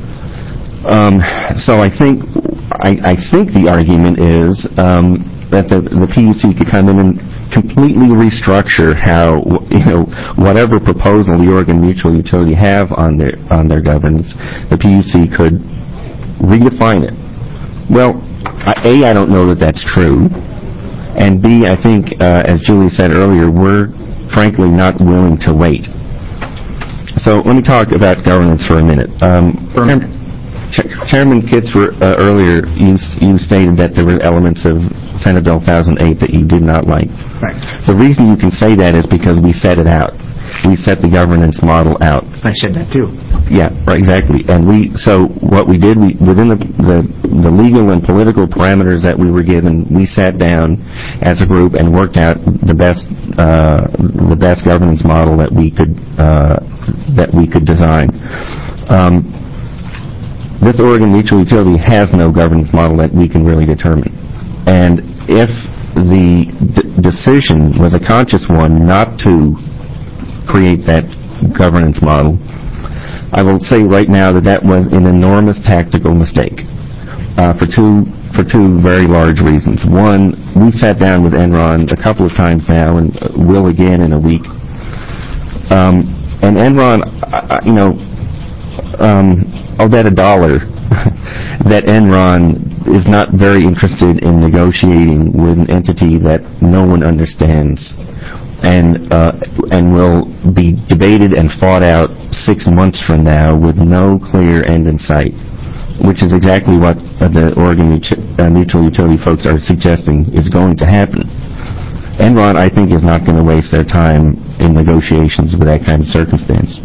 Um, so I think I, I think the argument is um, that the, the P U C could come in and completely restructure how, you know, whatever proposal the Oregon Mutual Utility have on their on their governance, the P U C could redefine it. Well, A, I don't know that that's true, and B, I think, uh, as Julie said earlier, we're frankly not willing to wait. So let me talk about governance for a minute. Um, Chair- Ch- Chairman Kitts, for, uh, earlier, you, you stated that there were elements of Senate Bill one thousand eight that you did not like. Right. The reason you can say that is because we set it out. We set the governance model out. I said that too. Yeah, right, exactly. And we, so what we did, we, within the, the, the legal and political parameters that we were given, we sat down as a group and worked out the best, uh, the best governance model that we could, uh, that we could design. Um, this Oregon Mutual Utility has no governance model that we can really determine. And if the d- decision was a conscious one not to create that governance model, I will say right now that that was an enormous tactical mistake uh, for two for two very large reasons. One, we sat down with Enron a couple of times now, and will again in a week. Um, and Enron, uh, you know, um, I'll bet a dollar that Enron is not very interested in negotiating with an entity that no one understands, and uh, and will be debated and fought out six months from now with no clear end in sight, which is exactly what uh, the Oregon uh, Mutual Utility folks are suggesting is going to happen. Enron, I think, is not going to waste their time in negotiations with that kind of circumstance.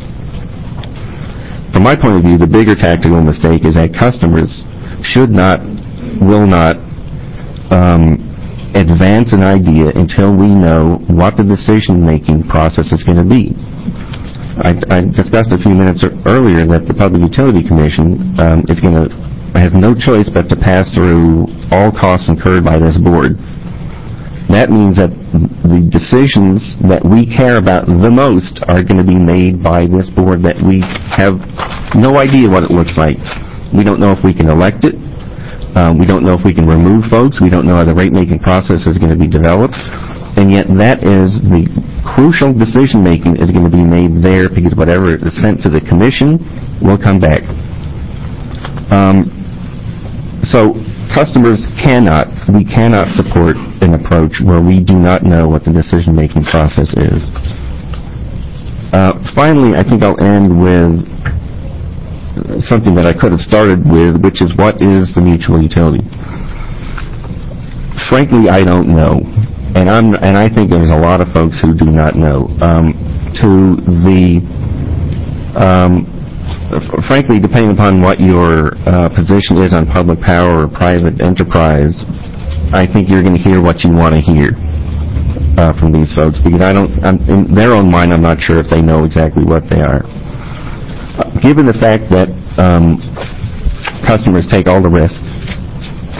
From my point of view, the bigger tactical mistake is that customers should not, will not, um, advance an idea until we know what the decision-making process is going to be. I, I discussed a few minutes earlier that the Public Utility Commission um, is going to has no choice but to pass through all costs incurred by this board. That means that the decisions that we care about the most are going to be made by this board that we have no idea what it looks like. We don't know if we can elect it. Um, we don't know if we can remove folks. We don't know how the rate-making process is going to be developed. And yet that is the crucial decision-making is going to be made there, because whatever is sent to the commission will come back. Um, so customers cannot, we cannot support an approach where we do not know what the decision-making process is. Uh, finally, I think I'll end with something that I could have started with, which is, what is the mutual utility? Frankly, I don't know, and I'm and I think there's a lot of folks who do not know. Um, to the um, f- frankly, depending upon what your uh, position is on public power or private enterprise, I think you're going to hear what you want to hear uh, from these folks, because I don't, I'm, in their own mind, I'm not sure if they know exactly what they are. Uh, given the fact that um, customers take all the risk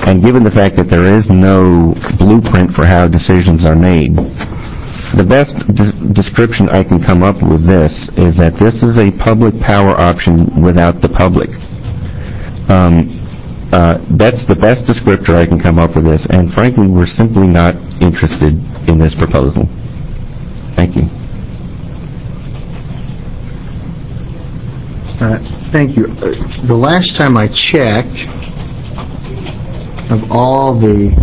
And given the fact that there is no blueprint for how decisions are made, the best de- description I can come up with this is that this is a public power option without the public. Um, uh, that's the best descriptor I can come up with this, and frankly, we're simply not interested in this proposal. Thank you. Uh, thank you. Uh, the last time I checked, of all the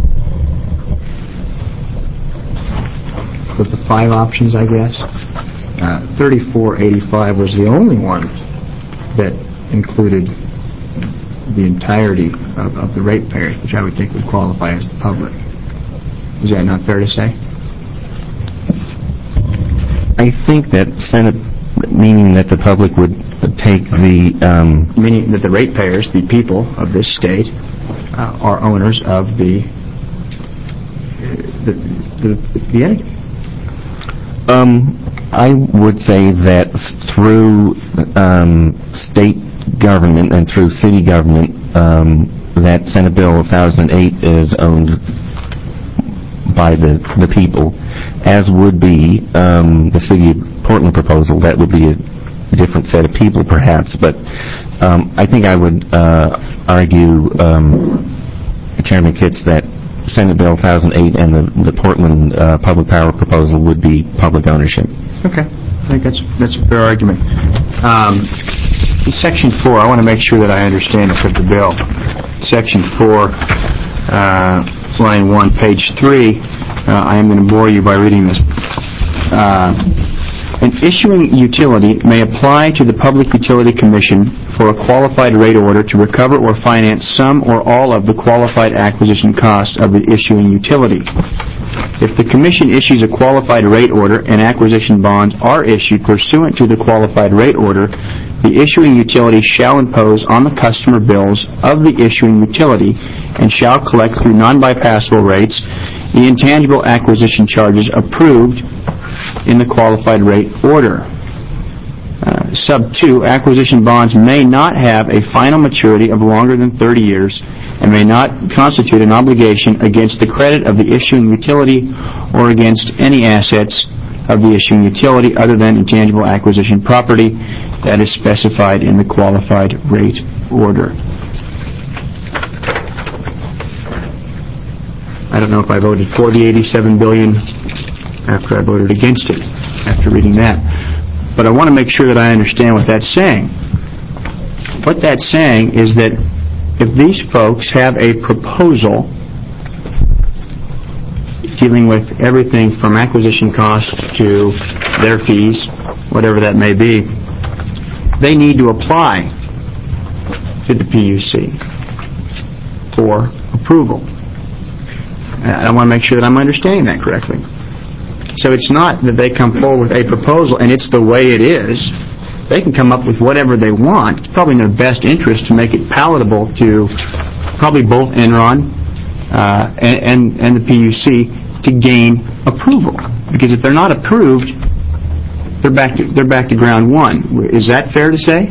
with the five options, I guess, uh, thirty-four eighty-five was the only one that included the entirety of, of the ratepayers, which I would think would qualify as the public. Is that not fair to say? I think that Senate, meaning that the public would take the... Um, meaning that the ratepayers, the people of this state, uh, are owners of the the, the, the entity. Um, I would say that through um, state government and through city government, um, that Senate Bill one thousand eight is owned by the the people, as would be um, the City of Portland proposal. That would be a different set of people, perhaps. But um, I think I would uh, argue, um, Chairman Kitts, that Senate Bill one thousand eight and the, the Portland uh, public power proposal would be public ownership. Okay. I think that's that's a fair argument. Um, Section four, I want to make sure that I understand this of the bill. Section four, uh, line one, page three, uh, I am going to bore you by reading this. Uh, An issuing utility may apply to the Public Utility Commission for a qualified rate order to recover or finance some or all of the qualified acquisition cost of the issuing utility. If the Commission issues a qualified rate order and acquisition bonds are issued pursuant to the qualified rate order, the issuing utility shall impose on the customer bills of the issuing utility and shall collect through non-bypassable rates the intangible acquisition charges approved in the qualified rate order. Uh, sub two, acquisition bonds may not have a final maturity of longer than thirty years and may not constitute an obligation against the credit of the issuing utility or against any assets of the issuing utility other than intangible acquisition property that is specified in the qualified rate order. I don't know if I voted for the eighty-seven billion dollars after I voted against it, after reading that. But I want to make sure that I understand what that's saying. What that's saying is that if these folks have a proposal dealing with everything from acquisition costs to their fees, whatever that may be, they need to apply to the P U C for approval. I want to make sure that I'm understanding that correctly. So it's not that they come forward with a proposal and it's the way it is. They can come up with whatever they want. It's probably in their best interest to make it palatable to probably both Enron uh, and, and, and the P U C to gain approval. Because if they're not approved, they're back to, they're back to ground one. Is that fair to say?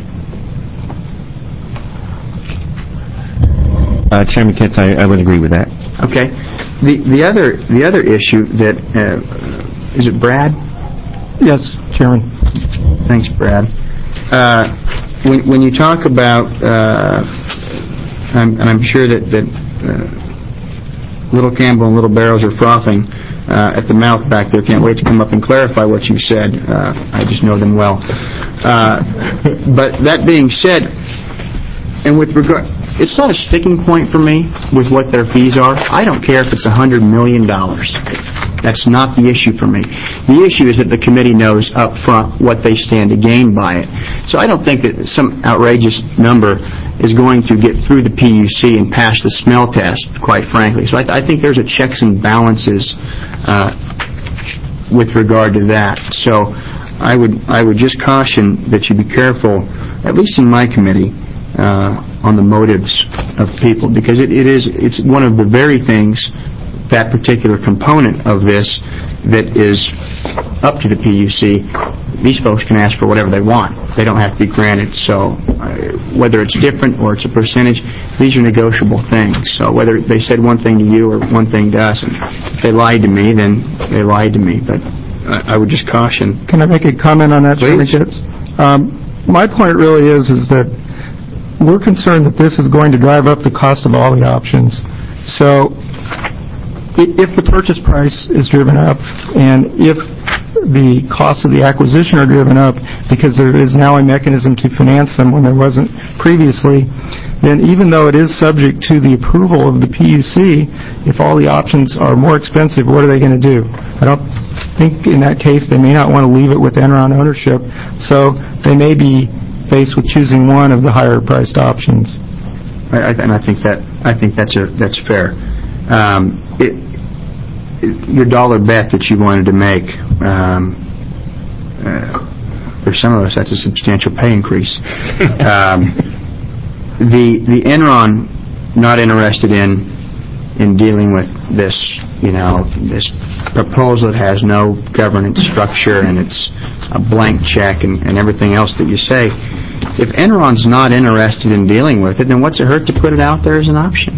Uh, Chairman Kitts, I, I would agree with that. Okay. The the other the other issue that uh, is it Brad? Yes, Chairman. Thanks, Brad. Uh, when when you talk about, uh, I'm, and I'm sure that that uh, Little Campbell and Little Barrows are frothing uh, at the mouth back there. Can't wait to come up and clarify what you said. Uh, I just know them well. Uh, but that being said, and with regard. It's not a sticking point for me with what their fees are. I don't care if it's one hundred million dollars. That's not the issue for me. The issue is that the committee knows up front what they stand to gain by it. So I don't think that some outrageous number is going to get through the P U C and pass the smell test, quite frankly. So I, th- I think there's a checks and balances uh, with regard to that. So I would I would just caution that you be careful, at least in my committee, Uh, on the motives of people, because it, it is it's one of the very things, that particular component of this, that is up to the P U C. These folks can ask for whatever they want. They don't have to be granted. So uh, whether it's different or it's a percentage, these are negotiable things. So whether they said one thing to you or one thing to us, and if they lied to me, then they lied to me. But I I would just caution. Can I make a comment on that, Chairman Please. Kitts? Um, my point really is, is that we're concerned that this is going to drive up the cost of all the options. So i- if the purchase price is driven up, and if the costs of the acquisition are driven up because there is now a mechanism to finance them when there wasn't previously, then even though it is subject to the approval of the P U C, if all the options are more expensive, what are they going to do? I don't think in that case they may not want to leave it with Enron ownership, so they may be faced with choosing one of the higher-priced options. I, I, and I think that I think that's a that's fair. Um, it, it, your dollar bet that you wanted to make, um, uh, for some of us, that's a substantial pay increase. um, the the Enron not interested in in dealing with this, you know, this proposal that has no governance structure and it's a blank check and, and everything else that you say. If Enron's not interested in dealing with it, then what's it hurt to put it out there as an option?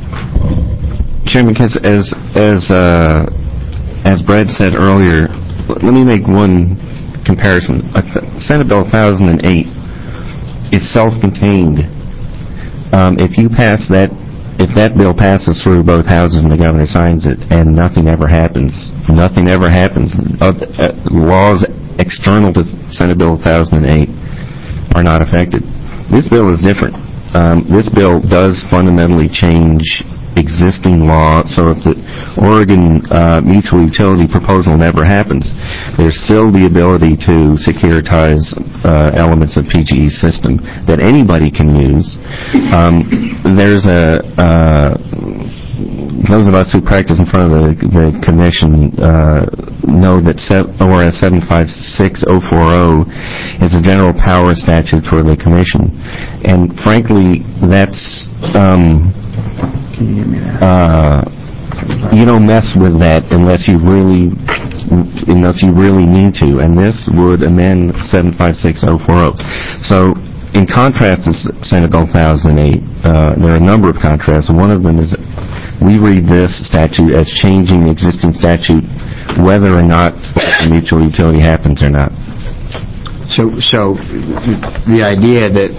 Chairman, because as as uh, as Brad said earlier, let me make one comparison. Senate Bill one thousand eight is self-contained. Um, if you pass that, if that bill passes through both houses and the governor signs it, and nothing ever happens, nothing ever happens. Uh, uh, laws external to Senate Bill one thousand eight are not affected. This bill is different. Um, this bill does fundamentally change existing law, so if the Oregon uh, mutual utility proposal never happens, there's still the ability to securitize uh, elements of P G E's system that anybody can use. Um, there's a uh, those of us who practice in front of the, the commission uh, know that O R S seven five six oh four oh is a general power statute for the commission, and frankly, that's um, Can you give me that? uh, you don't mess with that unless you really unless you really need to, and this would amend seven five six oh four oh. So, in contrast to Senate Bill one thousand eight, uh, there are a number of contrasts. One of them is we read this statute as changing the existing statute whether or not a mutual utility happens or not. So, so the idea that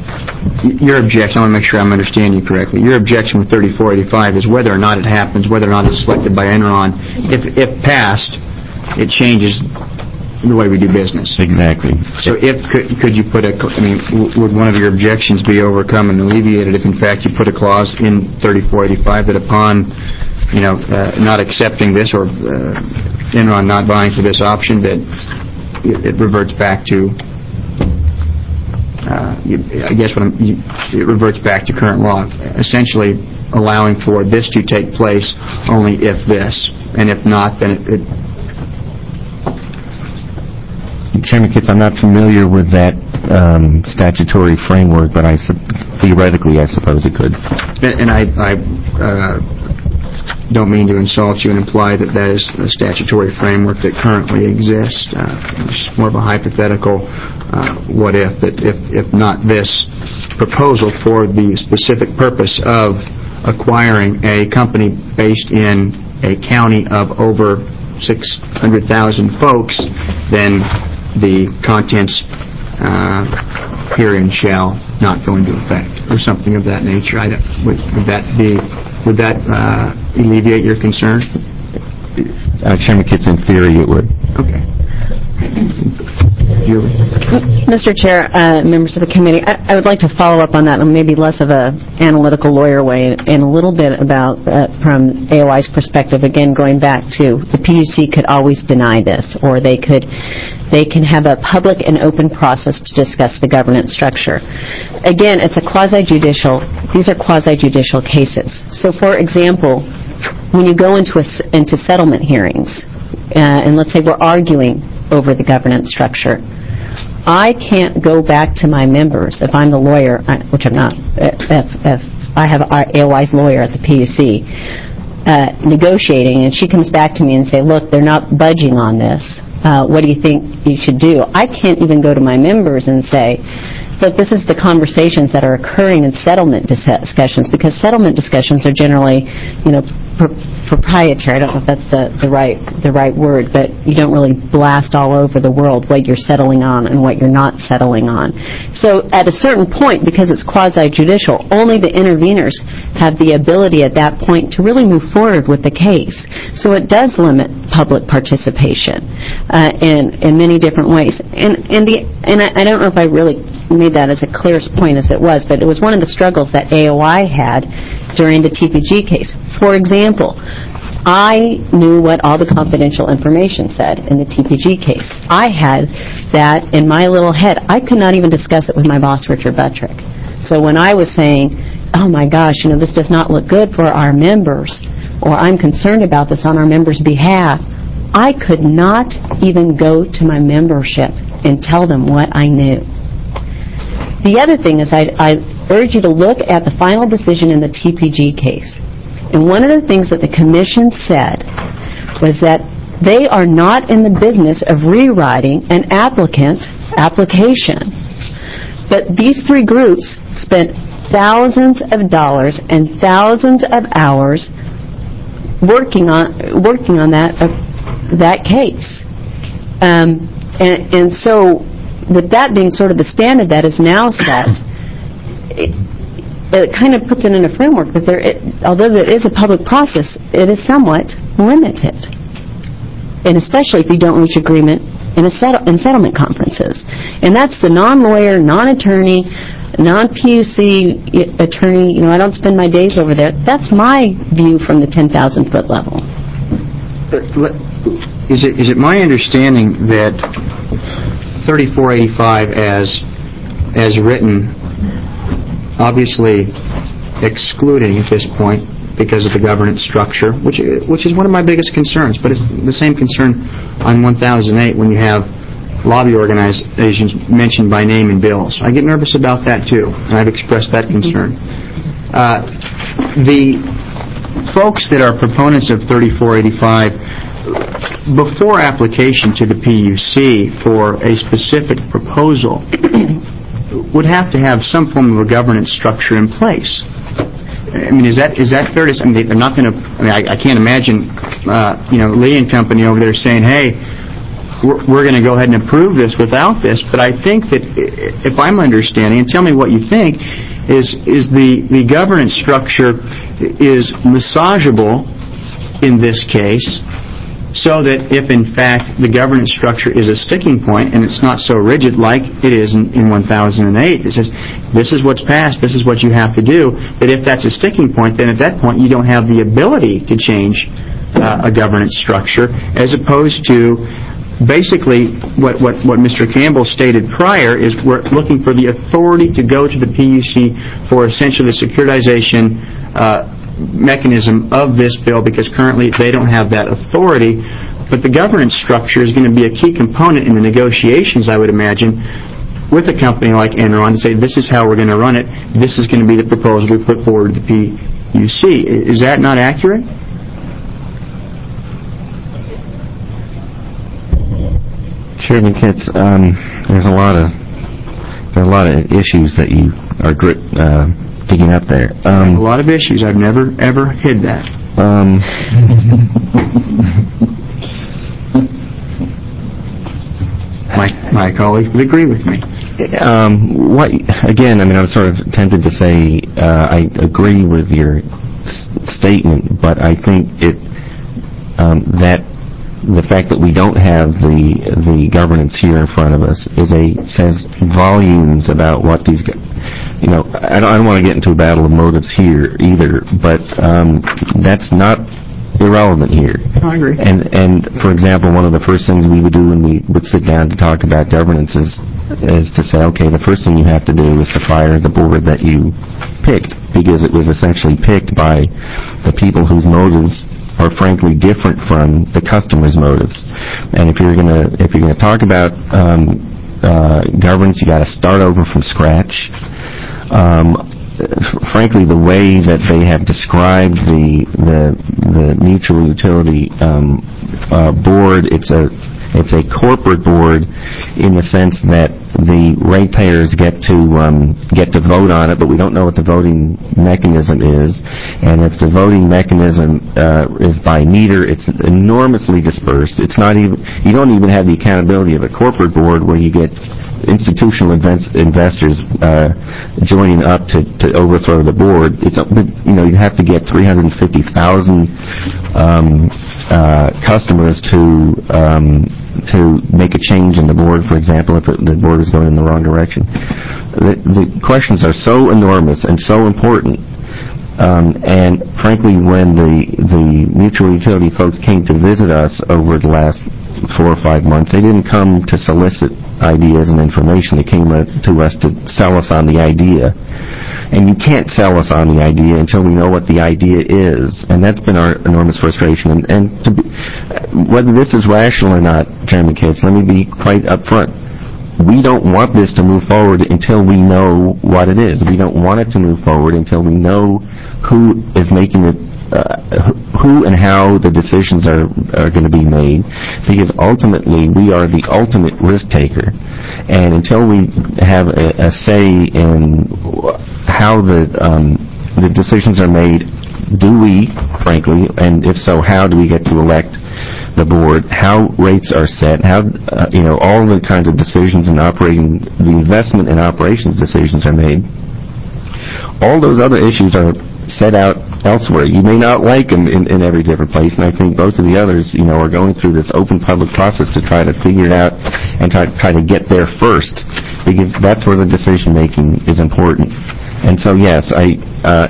y- your objection, I want to make sure I'm understanding you correctly, your objection with thirty-four eighty-five is whether or not it happens, whether or not it's selected by Enron. If, if passed, it changes the way we do business. Exactly. So if, could, could you put a, cl- I mean, w- would one of your objections be overcome and alleviated if in fact you put a clause in thirty-four eighty-five that upon, you know, uh, not accepting this or uh, Enron not buying for this option, that it, it reverts back to, uh, you, I guess what I'm, you, it reverts back to current law, essentially allowing for this to take place only if this, and if not, then it, it Chairman Kitts, I'm not familiar with that um, statutory framework, but I su- theoretically, I suppose it could. And I, I uh, don't mean to insult you and imply that that is a statutory framework that currently exists. Uh, it's more of a hypothetical uh, what if, that if, if not this proposal for the specific purpose of acquiring a company based in a county of over six hundred thousand folks, then the contents uh, herein shall not go into effect, or something of that nature. I don't, would, would that be? Would that uh, alleviate your concern? Uh, Chairman Kitts, in theory, it would. Okay. Julie. Mister Chair, uh, members of the committee, I, I would like to follow up on that, and maybe less of a analytical lawyer way, and a little bit about, uh, from A O I's perspective, again, going back to the P U C could always deny this, or they could they can have a public and open process to discuss the governance structure. Again, it's a quasi-judicial, these are quasi-judicial cases. So, for example, when you go into, a, into settlement hearings, uh, and let's say we're arguing over the governance structure, I can't go back to my members, if I'm the lawyer, which I'm not, if, if I have A O I's lawyer at the P U C, uh, negotiating, and she comes back to me and say, look, they're not budging on this. Uh, what do you think you should do? I can't even go to my members and say, look, this is the conversations that are occurring in settlement dis- discussions, because settlement discussions are generally, you know, pr- proprietary. I don't know if that's the, the right the right word, but you don't really blast all over the world what you're settling on and what you're not settling on. So at a certain point, because it's quasi-judicial, only the interveners have the ability at that point to really move forward with the case. So it does limit public participation uh, in in many different ways. And and the and I, I don't know if I really made that as a clear point as it was, but it was one of the struggles that A O I had during the T P G case. For example, I knew what all the confidential information said in the T P G case. I had that in my little head. I could not even discuss it with my boss, Richard Buttrick. So when I was saying, oh my gosh, you know, this does not look good for our members, or I'm concerned about this on our members' behalf, I could not even go to my membership and tell them what I knew. The other thing is I, I urge you to look at the final decision in the T P G case. And one of the things that the Commission said was that they are not in the business of rewriting an applicant's application. But these three groups spent thousands of dollars and thousands of hours working on working on that uh, that case. Um, and, and so, with that being sort of the standard that is now set, it, it kind of puts it in a framework that there, it, although there is a public process, it is somewhat limited. And especially if you don't reach agreement in, a settle, in settlement conferences. And that's the non-lawyer, non-attorney, non-P U C attorney, you know, I don't spend my days over there. That's my view from the ten thousand foot level. Is it, is it my understanding that thirty-four eighty-five as as written, obviously excluding at this point because of the governance structure, which which is one of my biggest concerns, but it's the same concern on one thousand eight when you have lobby organizations mentioned by name in bills. I get nervous about that too, and I've expressed that concern. Uh, the folks that are proponents of thirty-four eighty-five, before application to the P U C for a specific proposal, would have to have some form of a governance structure in place. I mean, is that is that fair to say? I mean, they're not going to. I mean, I, I can't imagine, uh, you know, Lee and company over there saying, "Hey, we're, we're going to go ahead and approve this without this." But I think that, if I'm understanding, and tell me what you think, is is the the governance structure is massageable in this case, so that if in fact the governance structure is a sticking point and it's not so rigid like it is in, in one thousand eight, it says this is what's passed, this is what you have to do, that if that's a sticking point, then at that point you don't have the ability to change uh, a governance structure, as opposed to basically what, what, what Mister Campbell stated prior is we're looking for the authority to go to the P U C for essentially the securitization uh, mechanism of this bill, because currently they don't have that authority. But the governance structure is going to be a key component in the negotiations, I would imagine, with a company like Enron to say this is how we're going to run it, this is going to be the proposal we put forward to the P U C. Is that not accurate? Chairman Kitts, um, there's a lot of there are a lot of issues that you are uh, digging up there. Um, a lot of issues. I've never ever hid that. Um, my my colleagues would agree with me. Um, what again? I mean, I'm sort of tempted to say uh, I agree with your s- statement, but I think it um, that. The fact that we don't have the the governance here in front of us is a says volumes about what these, you know. I don't, I don't want to get into a battle of motives here either, but um, that's not irrelevant here. I agree. And and for example, one of the first things we would do when we would sit down to talk about governance is is to say, okay, the first thing you have to do is to fire the board that you picked, because it was essentially picked by the people whose motives are frankly different from the customer's motives. And if you're gonna if you're gonna talk about um, uh, governance, you got to start over from scratch. Um, frankly, the way that they have described the the, the mutual utility um, uh, board, it's a It's a corporate board in the sense that the ratepayers get to um, get to vote on it, but we don't know what the voting mechanism is. And if the voting mechanism uh, is by meter, it's enormously dispersed. It's not even you don't even have the accountability of a corporate board where you get institutional invest- investors uh, joining up to, to overthrow the board. It's you know you have to get three hundred fifty thousand um, uh, customers to um, to make a change in the board, for example, if it, the board is going in the wrong direction. The, the questions are so enormous and so important. Um, and frankly, when the the mutual utility folks came to visit us over the last four or five months, they didn't come to solicit ideas and information. They came uh, to us to sell us on the idea. And you can't sell us on the idea until we know what the idea is. And that's been our enormous frustration. And, and to be, whether this is rational or not, Chairman Kitts, let me be quite upfront. We don't want this to move forward until we know what it is. We don't want it to move forward until we know who is making it, uh, who and how the decisions are, are going to be made, because ultimately we are the ultimate risk taker. And until we have a, a say in how the um, the decisions are made, do we, frankly, and if so, how do we get to elect the board, how rates are set, how, uh, you know, all the kinds of decisions and operating, the investment and operations decisions are made. All those other issues are set out elsewhere. You may not like them in, in every different place, and I think both of the others, you know, are going through this open public process to try to figure it out and try, try to get there first, because that's where the decision-making is important. And so, yes, I, uh,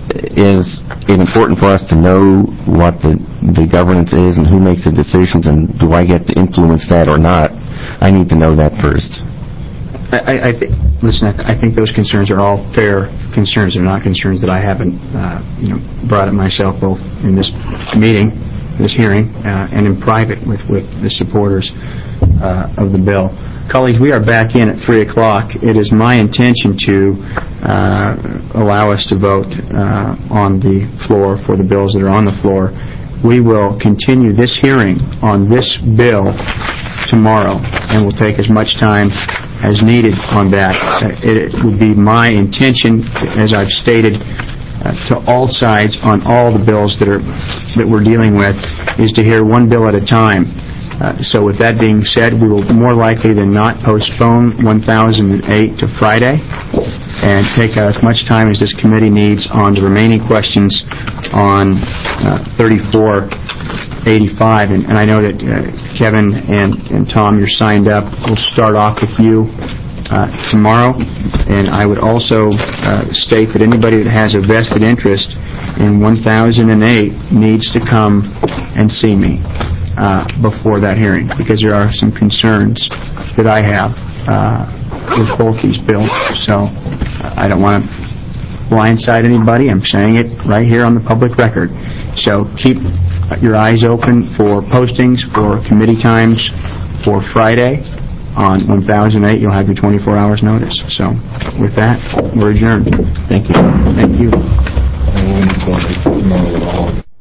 is it important for us to know what the, the governance is and who makes the decisions, and do I get to influence that or not? I need to know that first. I, I think, listen, I, th- I think those concerns are all fair concerns. They're not concerns that I haven't, uh, you know, brought up myself, both in this meeting, this hearing, uh, and in private with, with the supporters uh, of the bill. Colleagues, we are back in at three o'clock. It is my intention to uh, allow us to vote uh, on the floor for the bills that are on the floor. We will continue this hearing on this bill tomorrow, and we'll take as much time as needed on that. Uh, it, it would be my intention, as I've stated, uh, to all sides on all the bills that are that we're dealing with, is to hear one bill at a time. Uh, so with that being said, we will more likely than not postpone one thousand eight to Friday and take as much time as this committee needs on the remaining questions on uh, thirty-four eighty-five. And, and I know that uh, Kevin and, and Tom, you're signed up. We'll start off with you uh, tomorrow. And I would also uh, state that anybody that has a vested interest in one thousand eight needs to come and see me Uh, before that hearing, because there are some concerns that I have uh, with both these bills. So uh, I don't want to blindside anybody. I'm saying it right here on the public record. So keep your eyes open for postings for committee times for Friday. On one thousand eight, you'll have your twenty-four hours notice. So with that, we're adjourned. Thank you. Thank you.